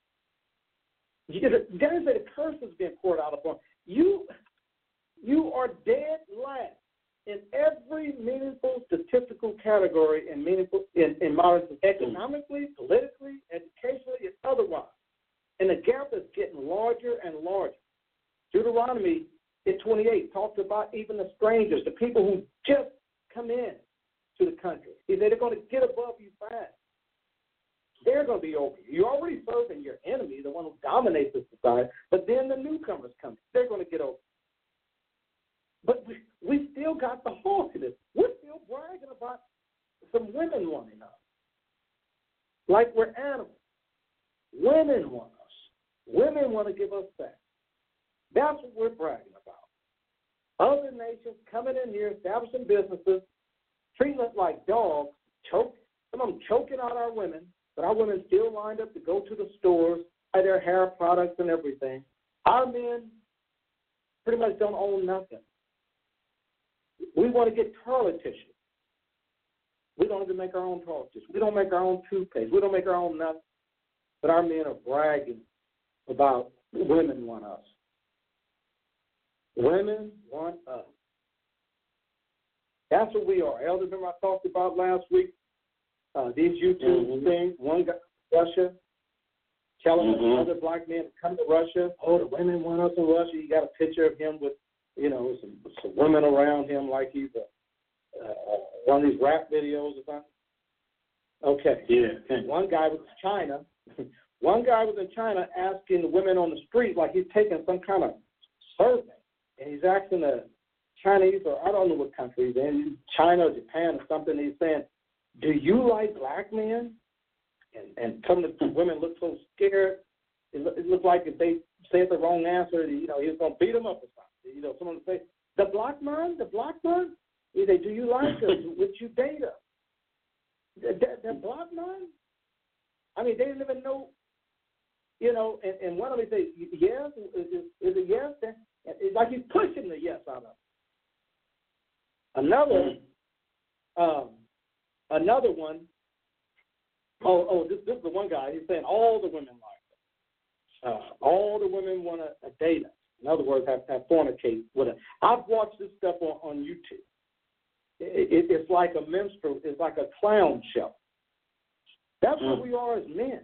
Daniel said the curse is being poured out upon you. You are dead last in every meaningful statistical category in modern economically, politically, educationally, and otherwise. And the gap is getting larger and larger. Deuteronomy in 28 talks about even the strangers, the people who just come in to the country. He said they're going to get above you fast. They're going to be over you. You're already serving your enemy, the one who dominates the society, but then the newcomers come. They're going to get over. But we still got the haughtiness. We're still bragging about some women wanting us. Like we're animals. Women want us. Women want to give us sex. That's what we're bragging about. Other nations coming in here, establishing businesses, treating us like dogs, some of them choking out our women, but our women still lined up to go to the stores, buy their hair products and everything. Our men pretty much don't own nothing. We want to get toilet tissue. We don't even make our own toilet tissue. We don't make our own toothpaste. We don't make our own nothing. But our men are bragging about women want us. Women want us. That's what we are. Elder, remember I talked about last week these YouTube things. One guy in Russia telling other black men to come to Russia. Oh, the women want us in Russia. You got a picture of him with, some women around him like he's one of these rap videos or something. Okay. Yeah. And one guy was China. One guy was in China asking the women on the street, like he's taking some kind of survey, and he's asking the Chinese, or I don't know what country he's in, China or Japan or something, he's saying, do you like black men? And some of the women look so scared. It looked like if they said the wrong answer, he was going to beat them up or something. Someone would say, the black man? He say, do you like us? Would you date us? The black man? I mean, they didn't even know, and one of them say, yes, is it yes? It's like he's pushing the yes out of it. Another one, this is the one guy, he's saying all the women like it. All the women want to date us. In other words, have fornicate with us. I've watched this stuff on YouTube. It's like a minstrel, it's like a clown show. That's what we are as men.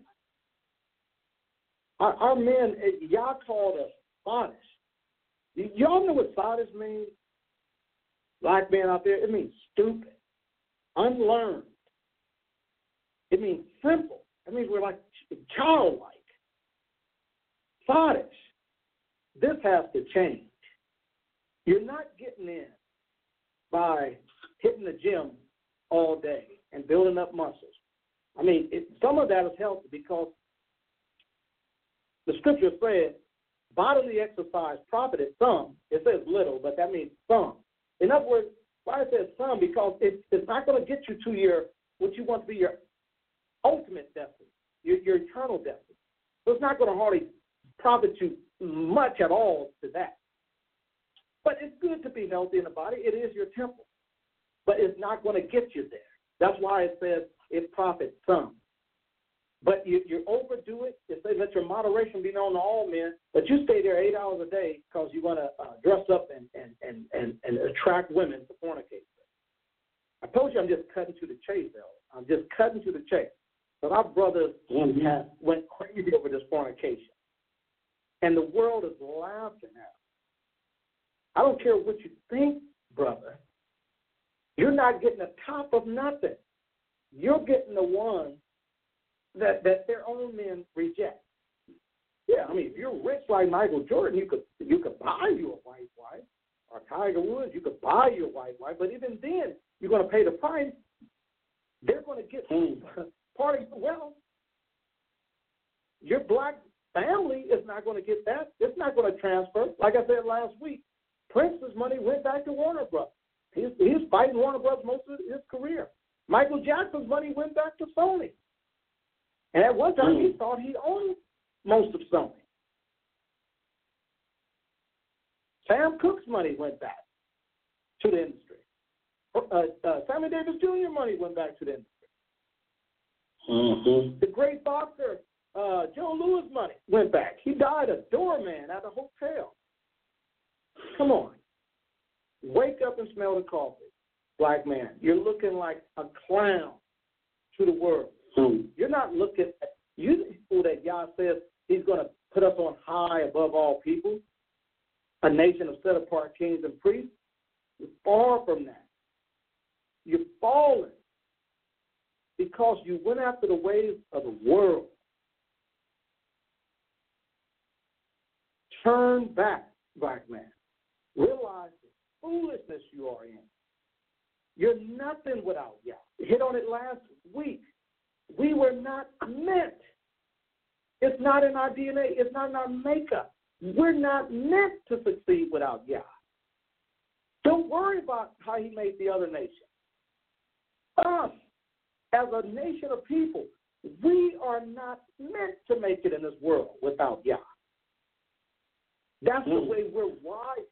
Our men, y'all called us sottish. Y'all know what sottish means? Black men out there, it means stupid, unlearned. It means simple. It means we're like childlike. Sottish. This has to change. You're not getting in by hitting the gym all day and building up muscles. I mean, some of that is healthy because the scripture said bodily exercise profited some. It says little, but that means some. In other words, why it says some? Because it's not going to get you to what you want to be your ultimate destiny, your eternal destiny. So it's not going to hardly profit you much at all to that. But it's good to be healthy in the body. It is your temple. But it's not going to get you there. That's why it says it profits some. But you overdo it. It says let your moderation be known to all men. But you stay there 8 hours a day because you want to dress up and attract women to fornicate. I told you I'm just cutting to the chase, though. I'm just cutting to the chase. But our brothers went crazy over this fornication. And the world is laughing at them. I don't care what you think, brother. You're not getting the top of nothing. You're getting the one that their own men reject. Yeah, I mean, if you're rich like Michael Jordan, you could buy you a white wife, or Tiger Woods, you could buy you a white wife. But even then, you're going to pay the price. They're going to get part of your wealth. Your black family is not going to get that. It's not going to transfer. Like I said last week, Prince's money went back to Warner Brothers. He was fighting Warner Brothers most of his career. Michael Jackson's money went back to Sony. And at one time, he thought he owned most of Sony. Sam Cooke's money went back to the industry. Sammy Davis Jr. money went back to the industry. The great boxer, Joe Louis' money went back. He died a doorman at a hotel. Come on. Wake up and smell the coffee, black man. You're looking like a clown to the world. You're not looking at you people that Yah says he's going to put us on high above all people, a nation of set-apart kings and priests. You're far from that. You're fallen because you went after the ways of the world. Turn back, black man. Realize the foolishness you are in. You're nothing without Yah. Hit on it last week. We were not meant. It's not in our DNA. It's not in our makeup. We're not meant to succeed without Yah. Don't worry about how he made the other nations. Us, as a nation of people, we are not meant to make it in this world without Yah. That's the way we're wired.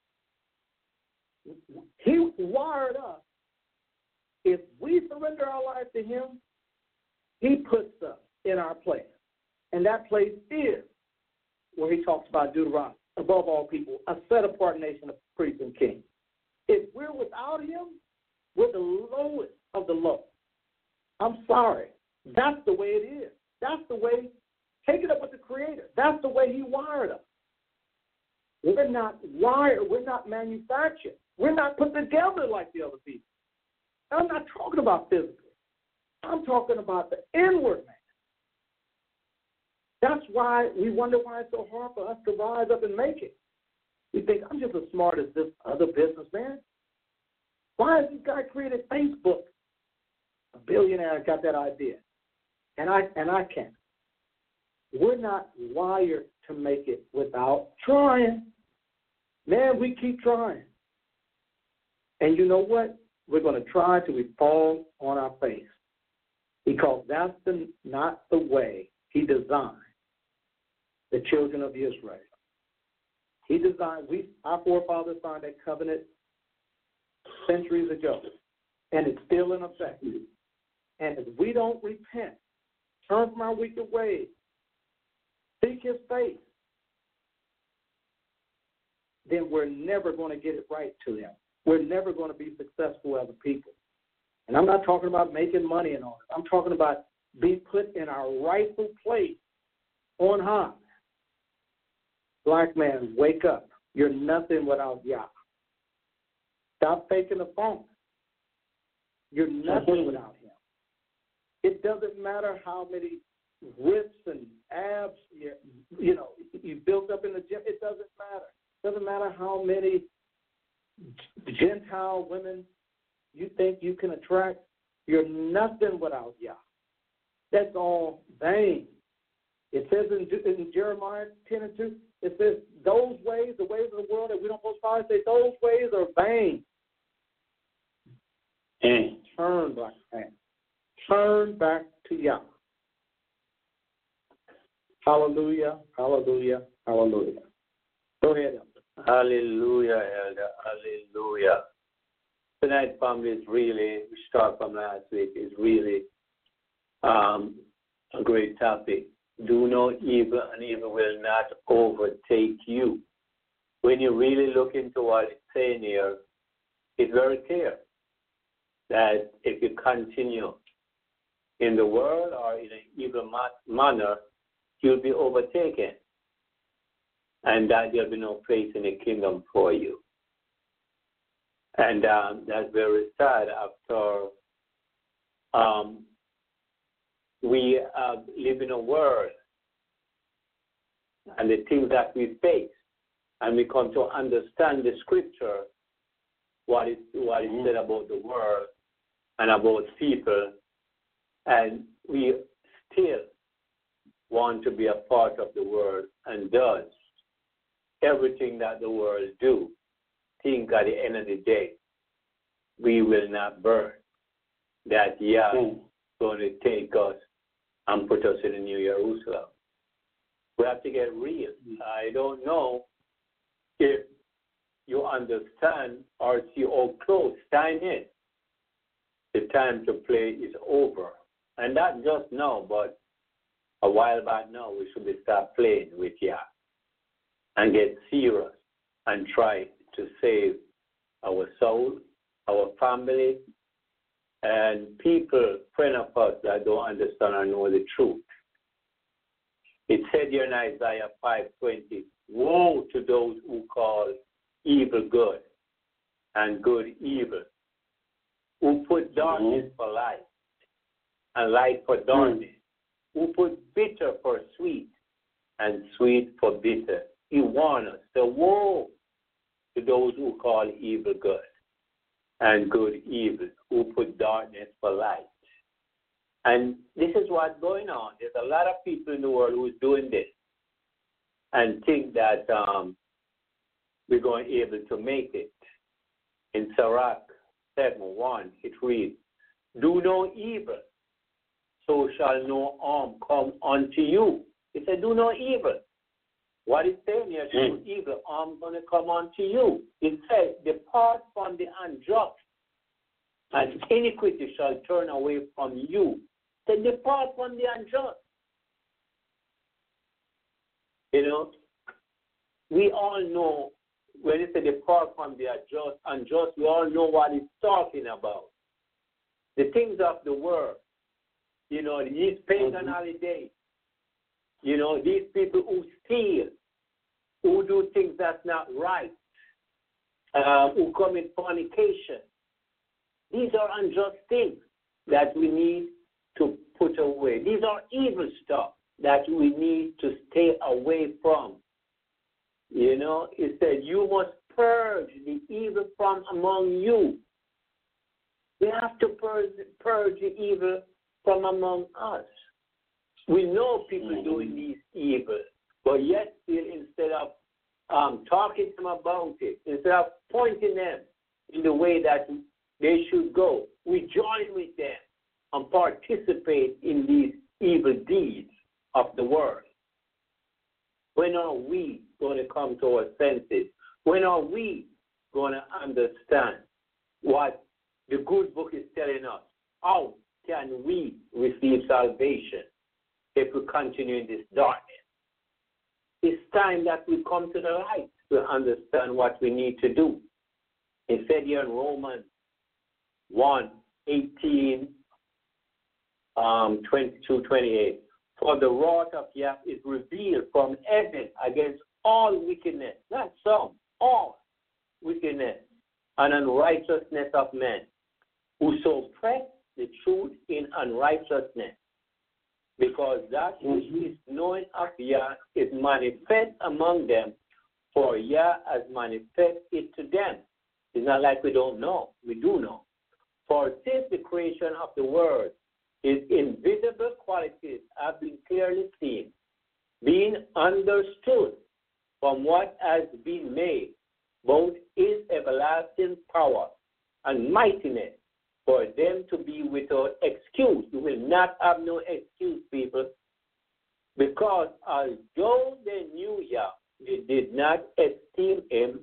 He wired us. If we surrender our life to him, he puts us in our place. And that place is where he talks about Deuteronomy, above all people, a set-apart nation of priests and kings. If we're without him, we're the lowest of the low. I'm sorry. That's the way it is. That's the way, take it up with the Creator. That's the way he wired us. We're not wired. We're not manufactured. We're not put together like the other people. I'm not talking about physically. I'm talking about the inward man. That's why we wonder why it's so hard for us to rise up and make it. We think, I'm just as smart as this other businessman. Why has this guy created Facebook? A billionaire got that idea. And I can't. We're not wired to make it without trying. Man, we keep trying. And you know what? We're going to try till we fall on our face. Because that's not the way he designed the children of Israel. He designed, our forefathers signed that covenant centuries ago, and it's still in effect. And if we don't repent, turn from our wicked ways, seek his face, then we're never going to get it right to him. We're never going to be successful as a people. And I'm not talking about making money and all that. I'm talking about being put in our rightful place on high. Black man, wake up. You're nothing without Yah. Stop faking the funk. You're nothing without him. It doesn't matter how many rips and abs you built up in the gym. It doesn't matter. It doesn't matter how many Gentile women you think you can attract. You're nothing without Yah. That's all vain. It says in Jeremiah 10:2, it says, those ways, the ways of the world that we don't supposed to follow, say those ways are vain. And turn back. Turn back to Yah. Hallelujah, hallelujah, hallelujah. Go ahead, Elder. Hallelujah, Elder. Hallelujah. Tonight's family is really, we start from last week, is really a great topic. Do no evil, and evil will not overtake you. When you really look into what it's saying here, it's very clear that if you continue in the world or in an evil manner, you'll be overtaken, and that there'll be no place in the kingdom for you. And that's very sad after we live in a world and the things that we face, and we come to understand the scripture, what is said about the world and about people, and we still want to be a part of the world and does everything that the world do. Think at the end of the day, we will not burn. That Yah is going to take us and put us in the New Jerusalem. We have to get real. I don't know if you understand or see how close time is. The time to play is over. And not just now, but a while back now, we should start playing with Yah and get serious and try to save our soul, our family, and people, friends of us that don't understand or know the truth. It said here in Isaiah 5:20, woe to those who call evil good and good evil, who put darkness for light and light for darkness, who put bitter for sweet and sweet for bitter. He warned us, the woe to those who call evil good and good evil, who put darkness for light. And this is what's going on. There's a lot of people in the world who is doing this and think that we're going to be able to make it. In Sirach 7:1, it reads, do no evil, so shall no harm come unto you. It said, do no evil. What it's saying here, do evil, harm going to come unto you. It says, depart from the unjust, and iniquity shall turn away from you. Then depart from the unjust. You know, we all know when it says depart from the unjust, we all know what it's talking about. The things of the world, you know, these pagan holidays, you know, these people who steal, who do things that's not right, who commit fornication. These are unjust things that we need to put away. These are evil stuff. that we need to stay away from. You know, it said, you must purge the evil from among you. We have to purge the evil from among us. We know people doing these evil, but yet still, instead of talking to them about it, instead of pointing them in the way that they should go, we join with them and participate in these evil deeds of the world. When are we going to come to our senses? When are we going to understand what the good book is telling us? How can we receive salvation if we continue in this darkness? It's time that we come to the light to understand what we need to do. It said here in Romans 1:18, 22-28, for the wrath of Yah is revealed from heaven against all wickedness, not some, all wickedness and unrighteousness of men, who suppress the truth in unrighteousness, because that which is known of Yah is manifest among them, for Yah has manifested it to them. It's not like we don't know. We do know. For since the creation of the world, his invisible qualities have been clearly seen, being understood from what has been made, both his everlasting power and mightiness, for them to be without excuse. You will not have no excuse, people, because although they knew Yah, they did not esteem him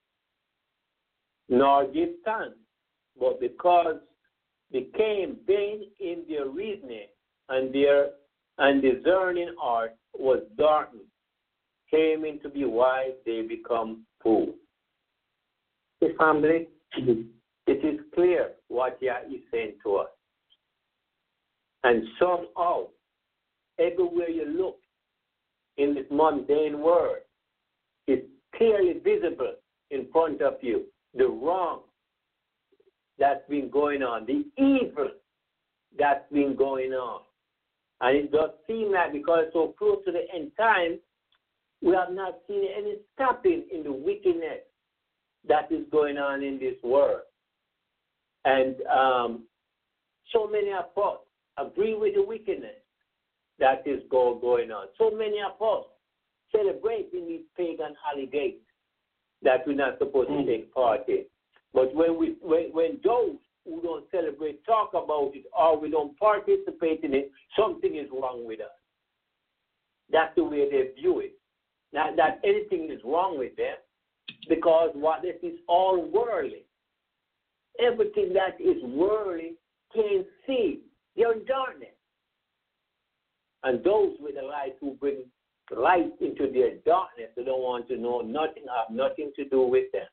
nor give thanks, but because became vain in their reasoning, and their discerning heart was darkened, came into be wise, they become fools. Hey, family, it is clear what Yah is saying to us. And somehow, everywhere you look in this mundane world, it's clearly visible in front of you, the wrong that's been going on, the evil that's been going on. And it does seem like because it's so close to the end time, we have not seen any stopping in the wickedness that is going on in this world. And so many of us agree with the wickedness that is going on. So many of us celebrating these pagan holidays that we're not supposed to take part in. But when those who don't celebrate talk about it or we don't participate in it, something is wrong with us. That's the way they view it. Not that anything is wrong with them, because what this is all worldly. Everything that is worldly can see. They're in darkness. And those with the light who bring light into their darkness, they don't want to know nothing, have nothing to do with them.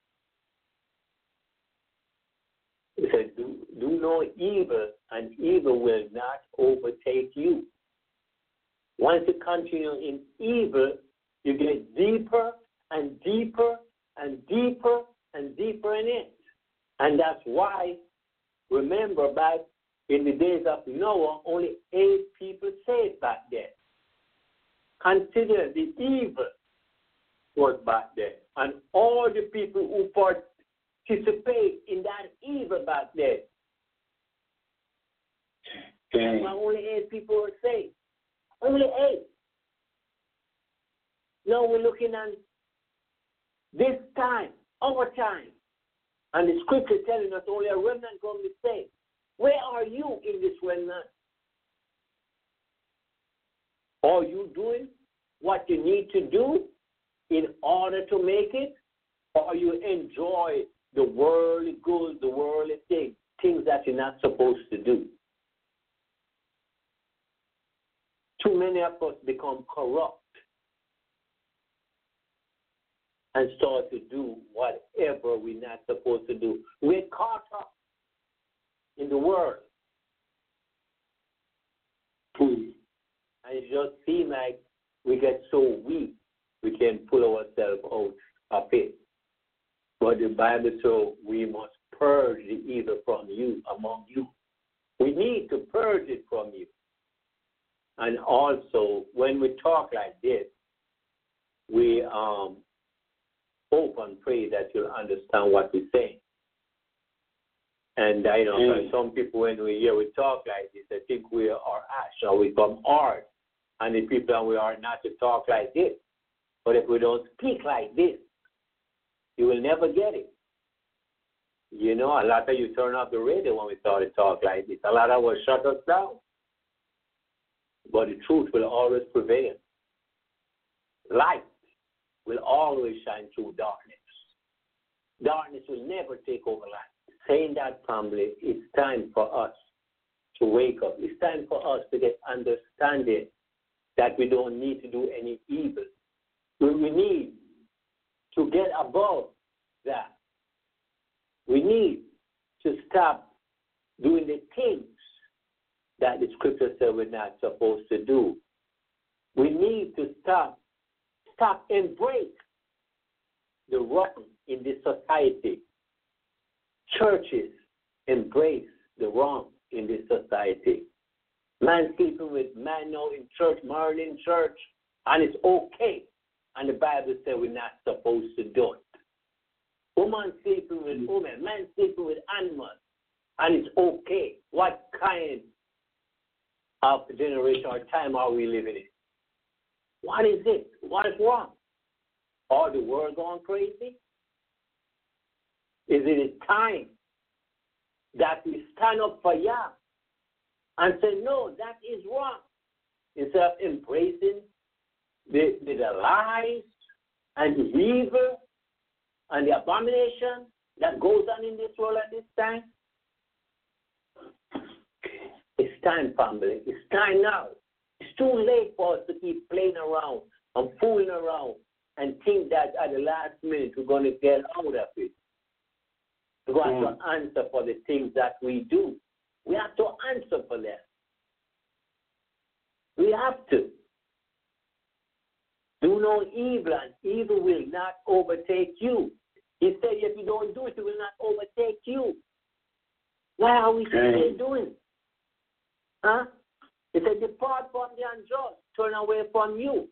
He said, do no evil, and evil will not overtake you. Once you continue in evil, you get deeper and deeper and deeper and deeper in it. And that's why, remember, back in the days of Noah, only 8 people saved back then. Consider the evil was back then. And all the people who participate in that evil back then. Okay. Only 8 people were saved. Only 8. Now we're looking at this time, our time. And the scripture telling us only a remnant going to be saved. Where are you in this remnant? Are you doing what you need to do in order to make it? Or you enjoy the worldly goods, the worldly things that you're not supposed to do? Too many of us become corrupt and start to do whatever we're not supposed to do. We're caught up in the world. And it just seems like we get so weak, we can pull ourselves out of it. But the Bible says we must purge the evil from you, among you. We need to purge it from you. And also, when we talk like this, we hope and pray that you'll understand what we're saying. And I know some people, when we talk like this, they think we are action, we come hard. And the people that we are not to talk like this. But if we don't speak like this, you will never get it. You know, a lot of you turn off the radio when we start to talk like this. A lot of us shut us down. But the truth will always prevail. Light will always shine through darkness. Darkness will never take over light. Saying that, family, it's time for us to wake up. It's time for us to get understanding that we don't need to do any evil. We need to get above that. We need to stop doing the things that the scripture said we're not supposed to do. We need to stop and break the wrong in this society. Churches embrace the wrong in this society. Man sleeping with man now in church, married in church, and it's okay. And the Bible says we're not supposed to do it. Woman sleeping with woman, man sleeping with animals, and it's okay. What kind of generation or time are we living in? What is it? What is wrong? Are the world going crazy? Is it time that we stand up for Yah and say, no, that is wrong, instead of embracing the lies and the evil and the abomination that goes on in this world at this time? It's time, family. It's time now. It's too late for us to keep playing around and fooling around and think that at the last minute we're going to get out of it. We have to answer for the things that we do. We have to answer for them. We have to. Do no evil, and evil will not overtake you. He said, if you don't do it, it will not overtake you. Why are we still doing? Huh? He said, depart from the unjust, turn away from you.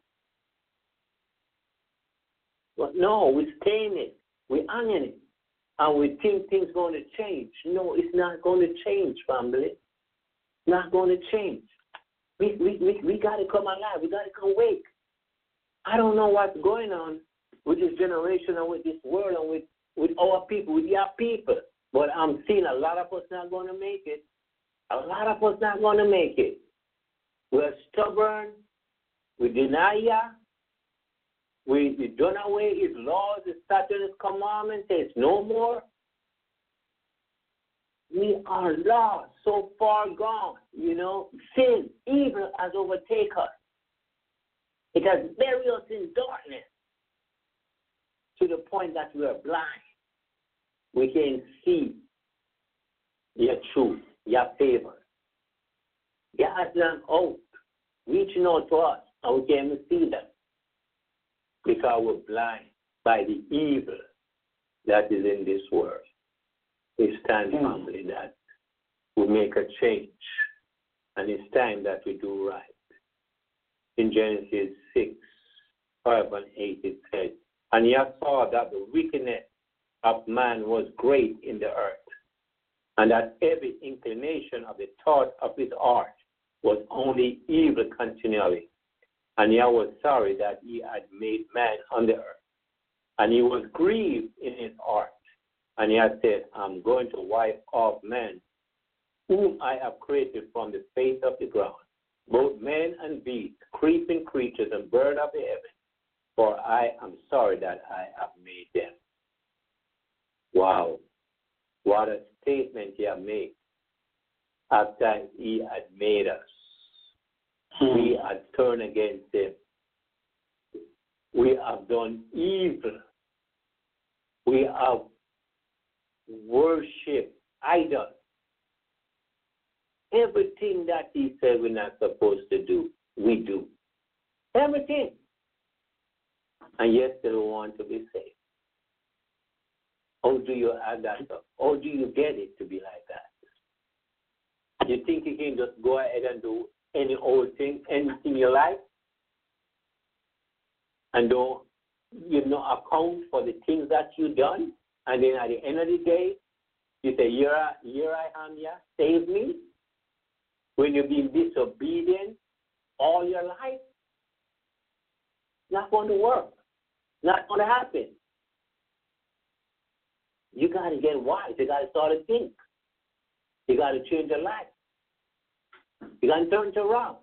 But no, we're staying it. We're hanging it. And we think things are going to change. No, it's not going to change, family. It's not going to change. We got to come alive. We got to come wake. I don't know what's going on with this generation and with this world and with our people, with your people. But I'm seeing a lot of us not going to make it. A lot of us not going to make it. We're stubborn. We deny Yah. We done away his laws, his statutes, his commandments. There's no more. We are lost, so far gone. You know, sin, evil has overtaken us. It has buried us in darkness to the point that we are blind. We can't see your truth, your favor. God has them out, reaching out to us, and we can't even see them because we're blind by the evil that is in this world. It's time, family, that we make a change, and it's time that we do right. In Genesis 6, 5 and 8, it says, and Yah saw that the wickedness of man was great in the earth, and that every inclination of the thought of his heart was only evil continually. And Yah was sorry that he had made man on the earth, and he was grieved in his heart. And Yah said, I'm going to wipe off man, whom I have created from the face of the ground, both men and beasts, creeping creatures and birds of the heaven, for I am sorry that I have made them. Wow. What a statement Yah made after he had made us. We had turned against him. We have done evil. We have worshipped idols. Everything that he said we're not supposed to do, we do. Everything. And yet still want to be saved. How do you add that up? How do you get it to be like that? You think you can just go ahead and do any old thing, anything in your life, and don't account for the things that you've done, and then at the end of the day, you say, here I am, yeah, save me. When you've been disobedient all your life, not going to work, not going to happen. You got to get wise. You got to start to think. You got to change your life. You got to turn it around.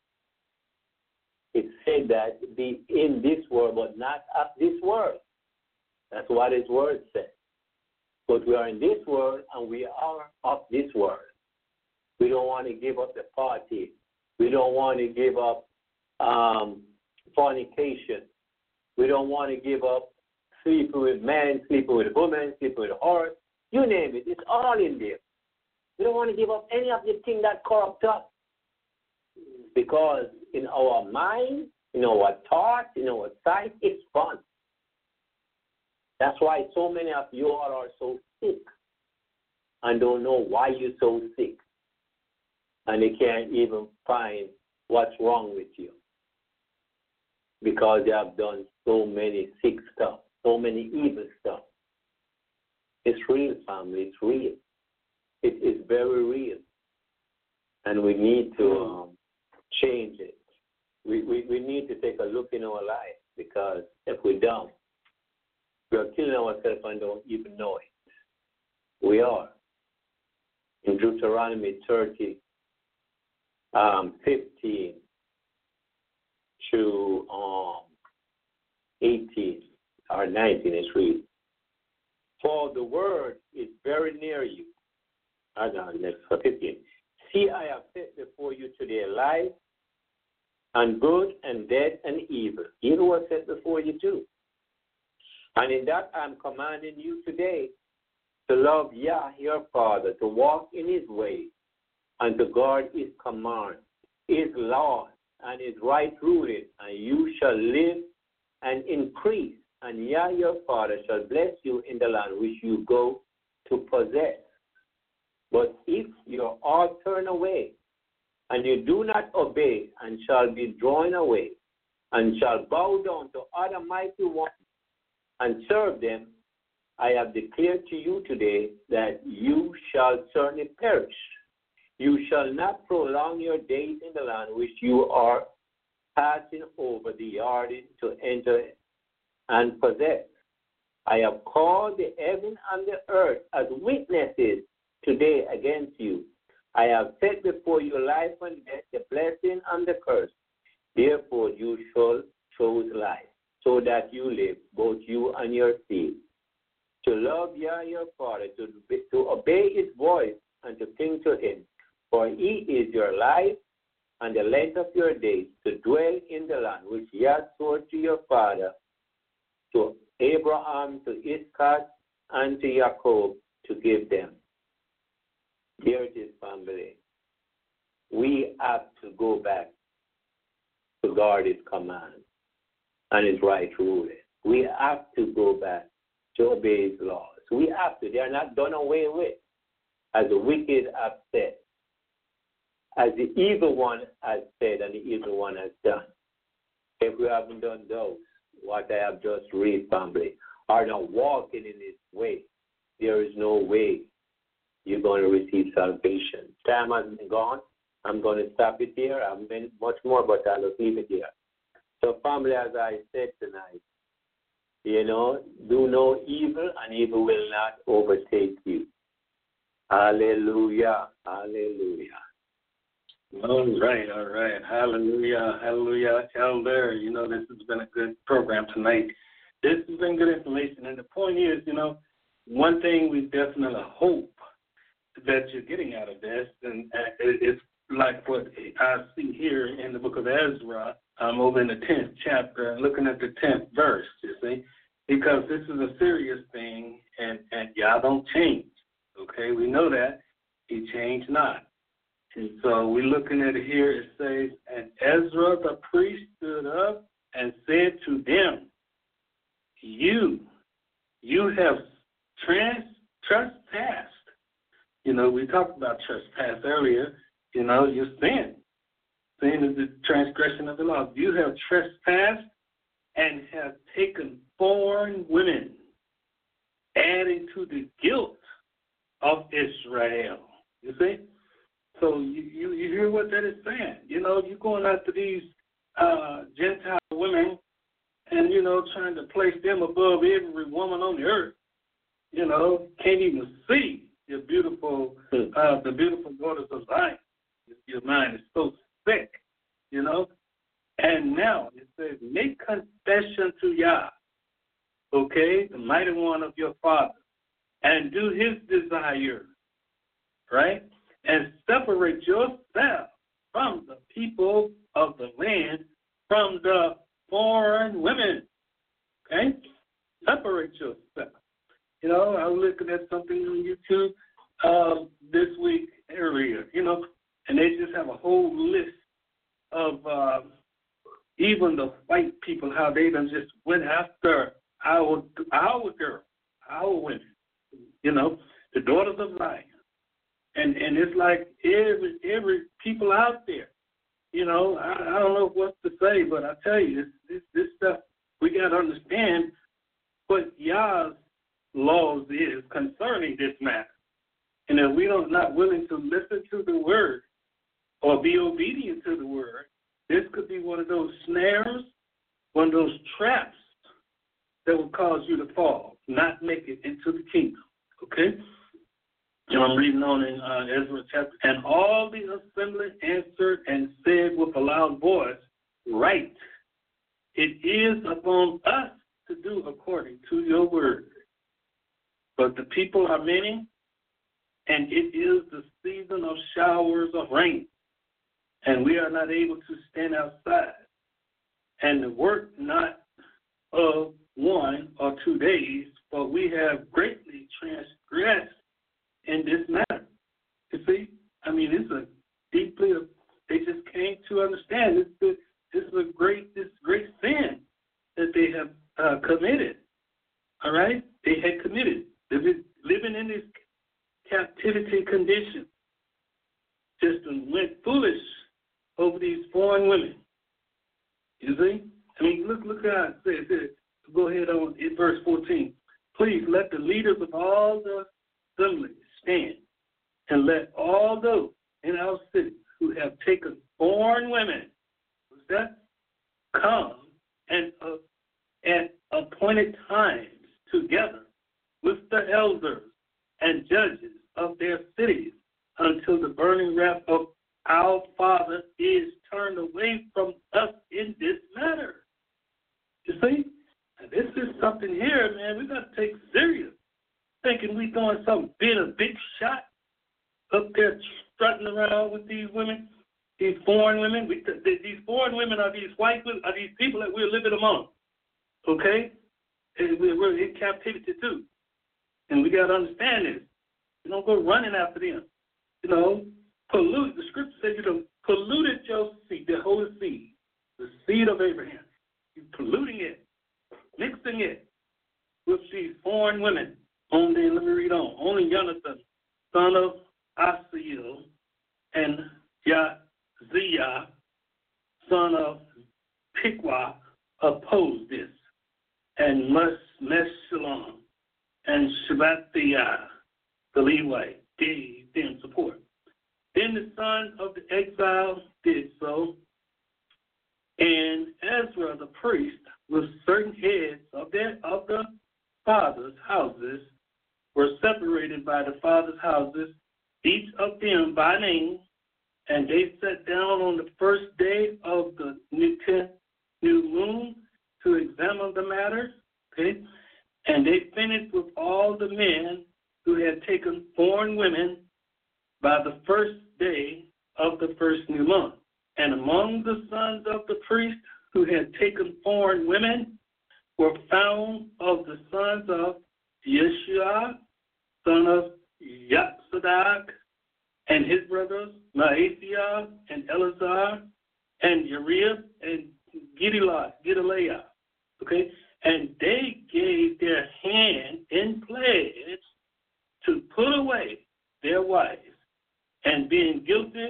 It said that be in this world, but not of this world. That's what his word said. But we are in this world, and we are of this world. We don't want to give up the party. We don't want to give up fornication. We don't want to give up sleeping with men, sleeping with women, sleeping with horse. You name it. It's all in there. We don't want to give up any of the things that corrupt us. Because in our mind, in our thoughts, in our sight, it's fun. That's why so many of you all are so sick and don't know why you're so sick. And they can't even find what's wrong with you. Because they have done so many sick stuff, so many evil stuff. It's real, family. It's real. It is very real. And we need to change it. We need to take a look in our life, because if we don't, we are killing ourselves and don't even know it. We are. In Deuteronomy 30, 15 to 18 or 19 is read. For the word is very near you. Next 15. See, I have set before you today life and good and death and evil. Evil was set before you too. And in that I'm commanding you today to love Yah, your Father, to walk in his ways, and to guard his command, his laws, and his right ruled, and you shall live and increase, and Yah, your Father, shall bless you in the land which you go to possess. But if you all turn away, and you do not obey, and shall be drawn away, and shall bow down to other mighty ones, and serve them, I have declared to you today that you shall certainly perish. You shall not prolong your days in the land which you are passing over the Jordan to enter and possess. I have called the heaven and the earth as witnesses today against you. I have set before you life and death, the blessing and the curse. Therefore you shall choose life, so that you live, both you and your seed, to love Yah your Father, to obey his voice, and to cling to him. For he is your life and the length of your days, to dwell in the land which Yah swore to your father, to Abraham, to Isaac, and to Jacob, to give them. Here it is, family. We have to go back to guard his command and his right ruling. We have to go back to obey his laws. We have to. They are not done away with, as the wicked have said, as the evil one has said and the evil one has done. If we haven't done those, what I have just read, family, are not walking in his way, there is no way you're going to receive salvation. Time has been gone. I'm going to stop it here. I've been much more, but I'll leave it here. So, family, as I said tonight, do no evil, and evil will not overtake you. Hallelujah. Hallelujah. All right. Hallelujah. Hallelujah. Elder, this has been a good program tonight. This has been good information. And the point is, one thing we definitely hope that you're getting out of this, and it's like what I see here in the book of Ezra. I'm over in the 10th chapter and looking at the 10th verse, you see, because this is a serious thing, and Yah don't change, okay? We know that. He changed not. And so we're looking at it here. It says, and Ezra the priest stood up and said to them, you have trespassed. We talked about trespass earlier. You sin. Sin is the transgression of the law. You have trespassed and have taken foreign women, adding to the guilt of Israel. You see? So you hear what that is saying. You know, you're going after these Gentile women and, you know, trying to place them above every woman on the earth. You know, can't even see the beautiful daughters of Zion. Your mind is so sick, you know. And now it says, make confession to Yah, okay, the mighty one of your father, and do his desire, right? And separate yourself from the people of the land, from the foreign women, okay? Separate yourself. You know, I was looking at something on YouTube this week earlier, you know, and they just have a whole list of even the white people, how they done just went after our girl, our women, you know, the daughters of Zion. And it's like every people out there, you know, I don't know what to say, but I tell you, this stuff, we got to understand what Yah's laws is concerning this matter. And if we are not willing to listen to the word or be obedient to the word, this could be one of those snares, one of those traps that will cause you to fall, not make it into the kingdom. Okay? And I'm reading on in Ezra chapter. And all the assembly answered and said with a loud voice, right, it is upon us to do according to your word. But the people are many, and it is the season of showers of rain, and we are not able to stand outside, and the work not of 1 or 2 days, for we have greatly transgressed in this matter. You see, I mean, it's a deeply, they just came to understand this is a great sin that they have committed. All right, they had committed living in this captivity condition. Just went foolish over these foreign women. You see? I mean, look how it says. Go ahead on in verse 14. Please let the leaders of all the assemblies stand, and let all those in our city who have taken foreign women, what's that? Come and at appointed times together with the elders and judges of their cities until the burning wrath of our Father is turned away from us in this matter. You see? Now, this is something here, man, we got to take serious. Thinking we doing something a big shot up there strutting around with these women, these foreign women. These foreign women are these white women, are these people that we're living among. Okay? And we're in captivity too. And we got to understand this. You don't go running after them. You know, pollute. The scripture says you done polluted your seed, the holy seed, the seed of Abraham. You're polluting it, mixing it with these foreign women. Let me read on. Only Jonathan, son of Asiel, and Yaziah, son of Tikwa, opposed this, and Meshullam and Shabbathiah, the Levite, gave them support. Then the son of the exile did so, and Ezra the priest, with certain heads of the fathers' houses, were separated by the fathers' houses, each of them by name, and they sat down on the first day of the new moon to examine the matter. Okay, and they finished with all the men who had taken foreign women by the first day of the first new month. And among the sons of the priest who had taken foreign women were found of the sons of Yeshua, son of Yapsadak, and his brothers, Maaseiah and Eleazar, and Uriah and Gedaliah. Okay? And they gave their hand in pledge to put away their wives, and being guilty,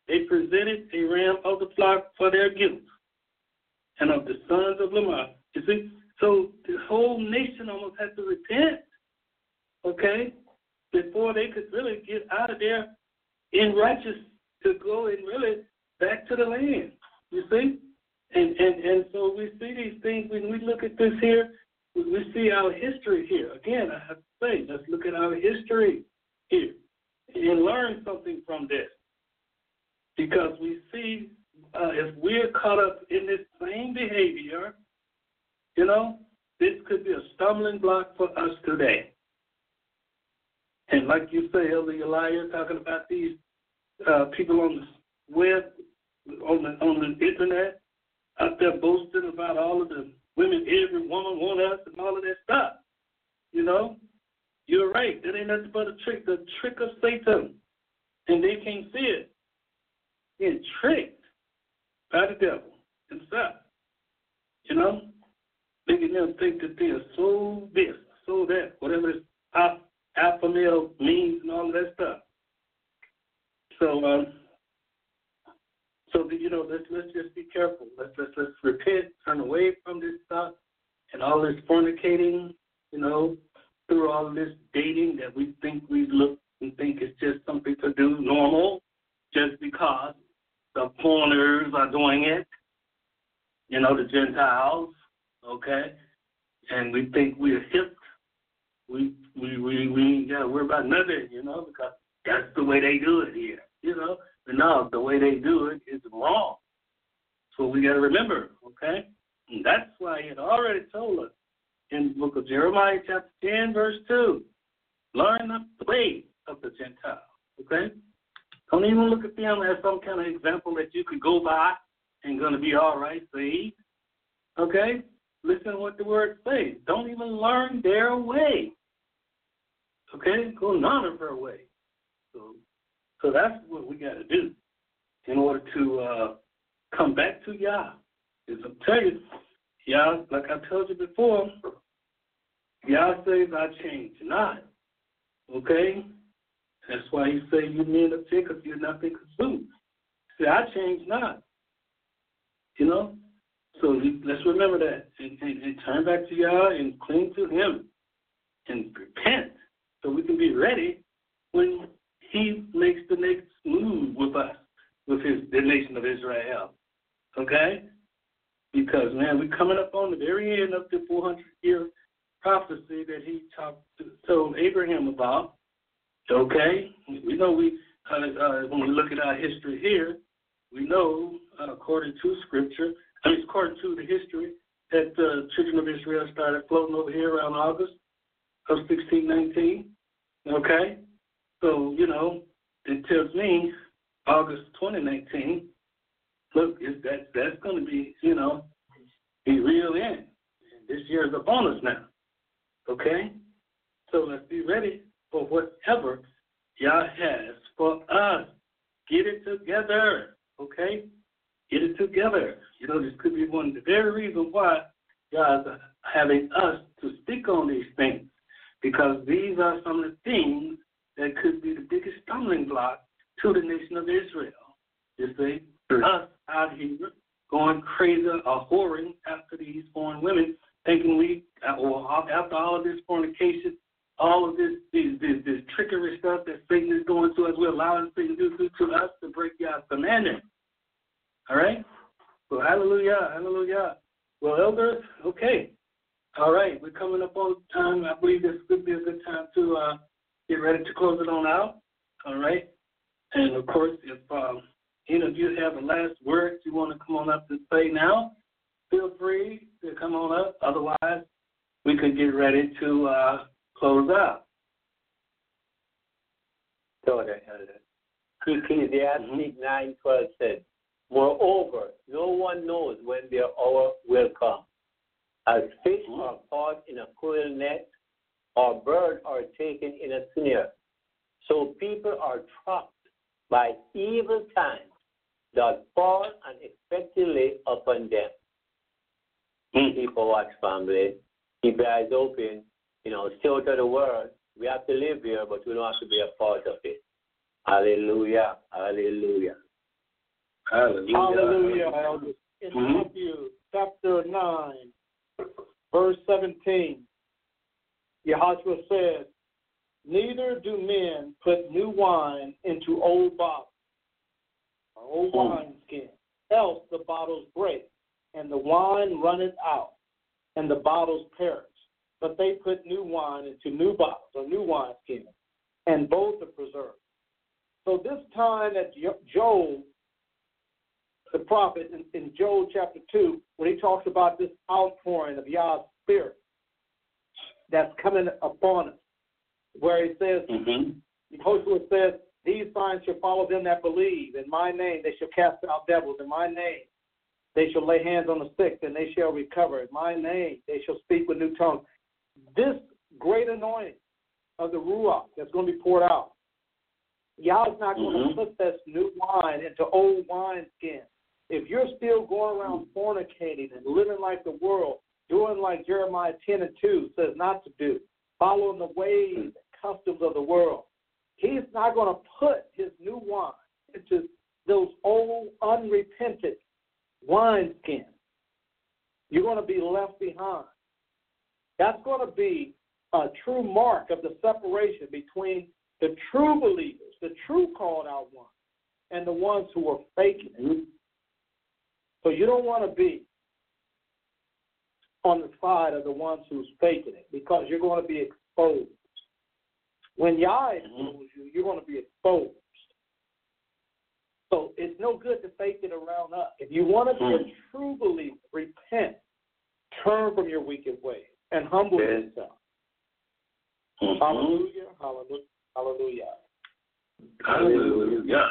they presented a ram of the flock for their guilt, and of the sons of Lamar. You see, so the whole nation almost had to repent, okay, before they could really get out of there in righteous to go and really back to the land. You see, and so we see these things when we look at this here. We see our history here. Again, I have to say, let's look at our history here and learn something from this. Because we see if we're caught up in this same behavior, you know, this could be a stumbling block for us today. And like you say, Elder Elijah, talking about these people on the web, on the internet, out there boasting about all of the women, every woman want us and all of that stuff. You know, you're right. That ain't nothing but the trick of Satan. And they can't see it. Being tricked by the devil himself. You know, making them think that they are so this, so that, whatever this alpha male means and all of that stuff. So, you know, let's just be careful. Let's repent, turn away from this stuff and all this fornicating, you know, through all of this dating that we think we look and think it's just something to do normal just because the foreigners are doing it, you know, the Gentiles, okay? And we think we're hip. We ain't got to worry about nothing, you know, because that's the way they do it here, you know. But no, the way they do it is wrong. So we got to remember, okay? And that's why he had already told us in the book of Jeremiah, chapter 10, verse 2, learn the way of the Gentiles, okay? Don't even look at them as some kind of example that you could go by and going to be all right, saved, okay? Listen to what the word says. Don't even learn their way, okay? Go none of her way. So that's what we got to do in order to come back to Yah. Is I'm telling you, Yah, like I told you before, Yah says I change not. Okay? That's why he say you men of Jacob, you're not been consumed. See, I change not. You know? So let's remember that and turn back to Yah and cling to him and repent so we can be ready when he makes the next move with us, with the nation of Israel. Okay? Because, man, we're coming up on the very end of the 400-year prophecy that he told Abraham about. Okay? We know when we look at our history here, we know, according to Scripture, according to the history, that the children of Israel started floating over here around August of 1619. Okay? So, you know, it tells me August 2019, look, that's going to be, you know, be real in. This year is upon us now. Okay? So let's be ready for whatever Yah has for us. Get it together. Okay? Get it together. You know, this could be one of the very reasons why Yah is having us to speak on these things. Because these are some of the things that could be the biggest stumbling block to the nation of Israel. You see, us out here going crazy or whoring after these foreign women, thinking after all of this fornication, all of this trickery stuff that Satan is doing to us, we're allowing Satan to do to us to break God's commandment. All right? So hallelujah, hallelujah. Well, elders, okay. All right, we're coming up on time. I believe this could be a good time to get ready to close it on out. All right? And, of course, if any of you have the last words you want to come on up and say now, feel free to come on up. Otherwise, we could get ready to close out. So, Ecclesiastes 9:12 said, moreover, no one knows when their hour will come. As fish are caught in a cruel net, or birds are taken in a snare, so people are trapped by evil times that fall unexpectedly upon them. Keep a watch, family. Keep your eyes open. You know, stay out of the world. We have to live here, but we don't have to be a part of it. Hallelujah. Hallelujah. Hallelujah. Hallelujah, elders. In Matthew chapter 9, verse 17, Yahushua says, neither do men put new wine into old bottles or old wineskin, else the bottles break, and the wine runneth out, and the bottles perish. But they put new wine into new bottles or new wineskins, and both are preserved. So this time that Joel, the prophet, in Joel chapter 2, when he talks about this outpouring of Yah's Spirit that's coming upon us, where he says, Yahushua says, these signs shall follow them that believe. In my name they shall cast out devils. In my name they shall lay hands on the sick, and they shall recover. In my name they shall speak with new tongues. This great anointing of the Ruach that's going to be poured out, Yah's not going to put this new wine into old wineskins. If you're still going around fornicating and living like the world, doing like Jeremiah 10:2 says not to do, following the ways and customs of the world, he's not going to put his new wine into those old, unrepentant wineskins. You're going to be left behind. That's going to be a true mark of the separation between the true believers, the true called out ones, and the ones who are faking it. So you don't want to be on the side of the ones who's faking it, because you're going to be exposed. When Yah exposes you, you're going to be exposed. So it's no good to fake it around us. If you want to be a true believer, repent, turn from your wicked ways, and humble yourself. Hallelujah, hallelujah, hallelujah. Hallelujah.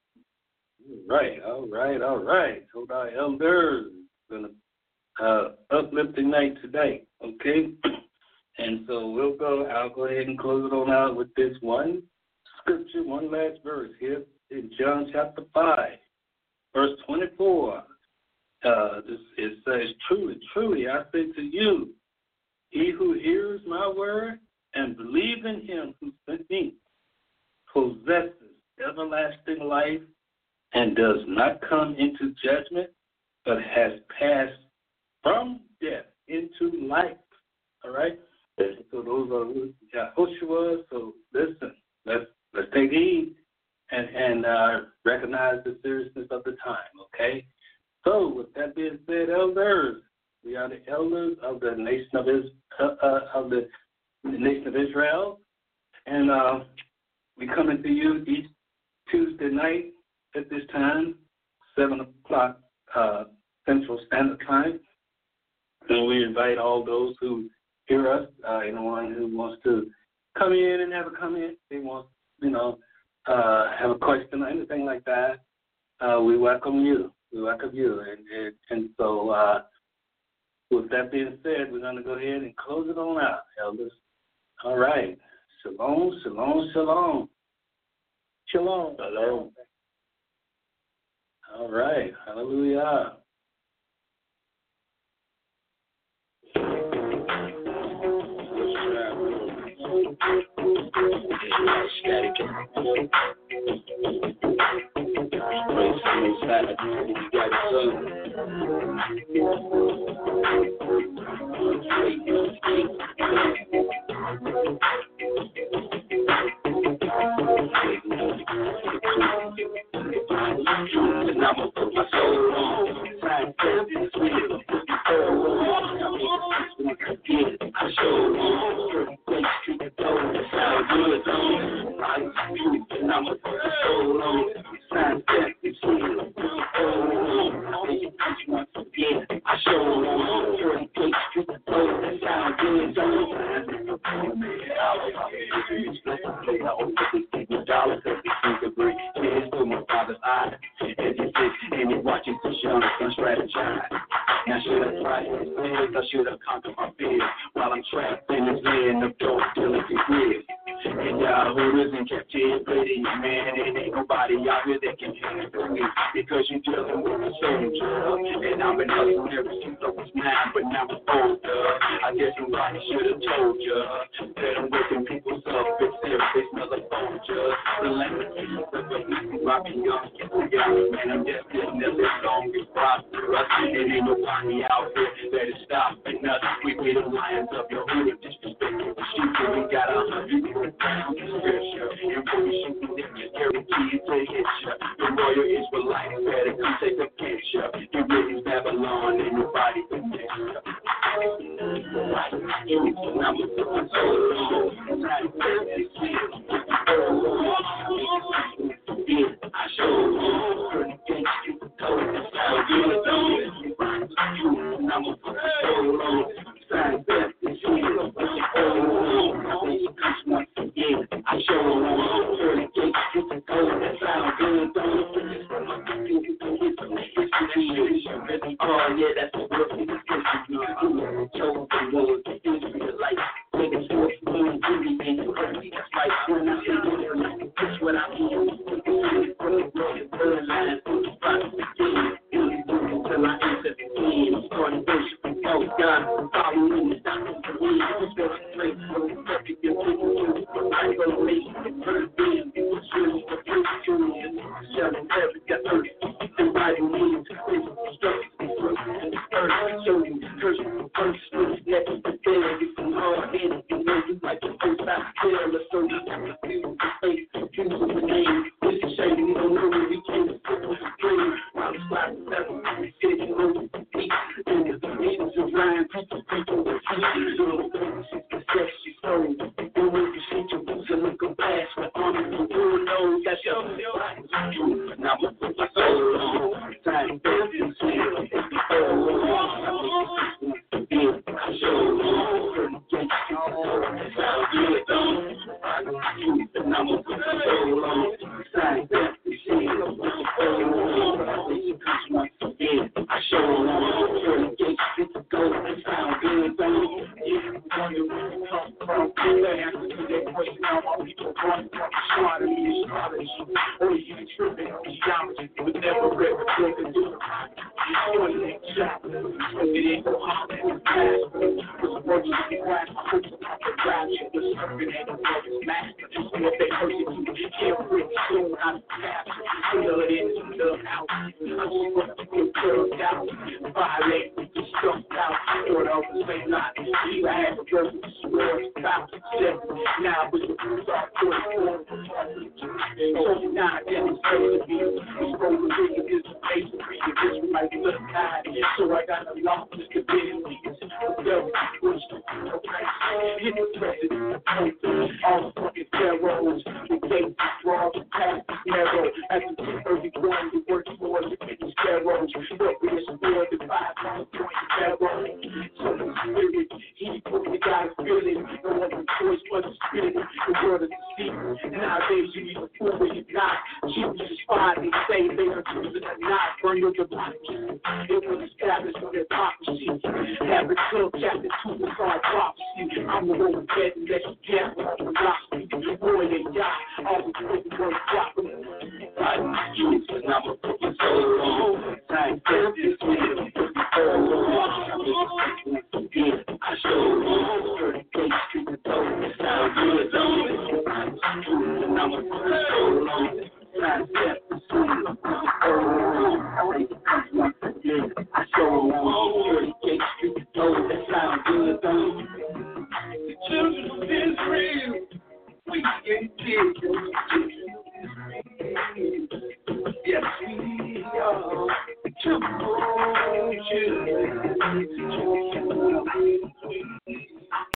All right. So our elders going to uplifting night today, okay? And so I'll go ahead and close it on out with this one scripture, one last verse here in John chapter 5, verse 24. It says, truly, truly, I say to you, he who hears my word and believes in him who sent me possesses everlasting life and does not come into judgment, but has passed from death into life. All right? So those are Yahushua. So listen, let's take heed and recognize the seriousness of the time, okay? So with that being said, elders, we are the elders of the nation of the nation of Israel, and we coming to you each Tuesday night at this time, 7 o'clock Central Standard Time, and we invite all those who hear us, anyone who wants to come in and have a comment, they want, have a question or anything like that, we welcome you. And so with that being said, we're going to go ahead and close it on out, elders. All right. Shalom, shalom, shalom. Shalom. Shalom. All right. Hallelujah. Now should I try his plans or should I conquer my fears while I'm trapped in this land of dark delicate years? And y'all who is in captivity, man, and ain't nobody out here that can handle me because you're dealing with a soldier. And I've been hustling ever since I was 9, but now I'm older. I guess somebody should have told you that I'm waking people up. It's there, they smell like vulture. The language of the rocky young, and I'm just sitting there as long as prosperous. And ain't nobody out there that is stopping us. We be the lions of your hood, disrespecting the sheep. We got 100 different rounds of scripture. And when we shoot them, you're guaranteed to hit you. The royal Israelites better come take a picture. You really Babylon, ain't nobody can fix you. I show you oh yeah, that's the word. Chosen one, Israelite. Niggas do it for me, and you heard me. That's right. When I say Israelite, that's what I mean. Bloodline, until I answer the end. Starting worship, oh God, follow me, stop me for me. I'm going to straight from the perfect, you're I'm going to make it first thing. It's really the first two. Selling every got 30. Everybody needs to finish the structure. And the first, show you the curse. First, next, the failure. You from hard headed. You know you like the first time. Taylor, so you have to feel the face. Choose the name. This is shady. You don't know where we came from. While it's like seven, we said you know the peace. And the meetings of Ryan, people with peace. You know, sexy soul. You know, you see your boots and look a bass. But on the world knows that's your life. Now I'm going to put my soul on. Time, baby, it's I show you. Sound good, don't and I'm going to put my soul on. Time, baby, I show you. Get to go. Sound good, don't now, but the rules are so now, it's supposed to be this place to be this might be left behind. So I got a lot of stability. Hit the president, all the fucking terrors, the gates, draws, past the narrow. At the early going to work for the these terrors, but we explored the 5-point terror. So the spirit, he put the guy's feeling, no other choice but the spirit, the word of the secret. Nowadays, you need to prove it not. Jesus is fine, they say they are choosing or not. Burn your democracy. It was established on hypocrisy. Habit 12, chapter 2, it's called prophecy. I'm the one who's dead and let you get what the gospel. Boy, they die. All the good work properly. I'm a fucking soul on. Time to this man. I show you. 38th Street, the door. Sound good, don't it? I'm a fucking soul on. Time to this man. I show you. 38th Street, the door. That sound good, don't it? The children of Israel.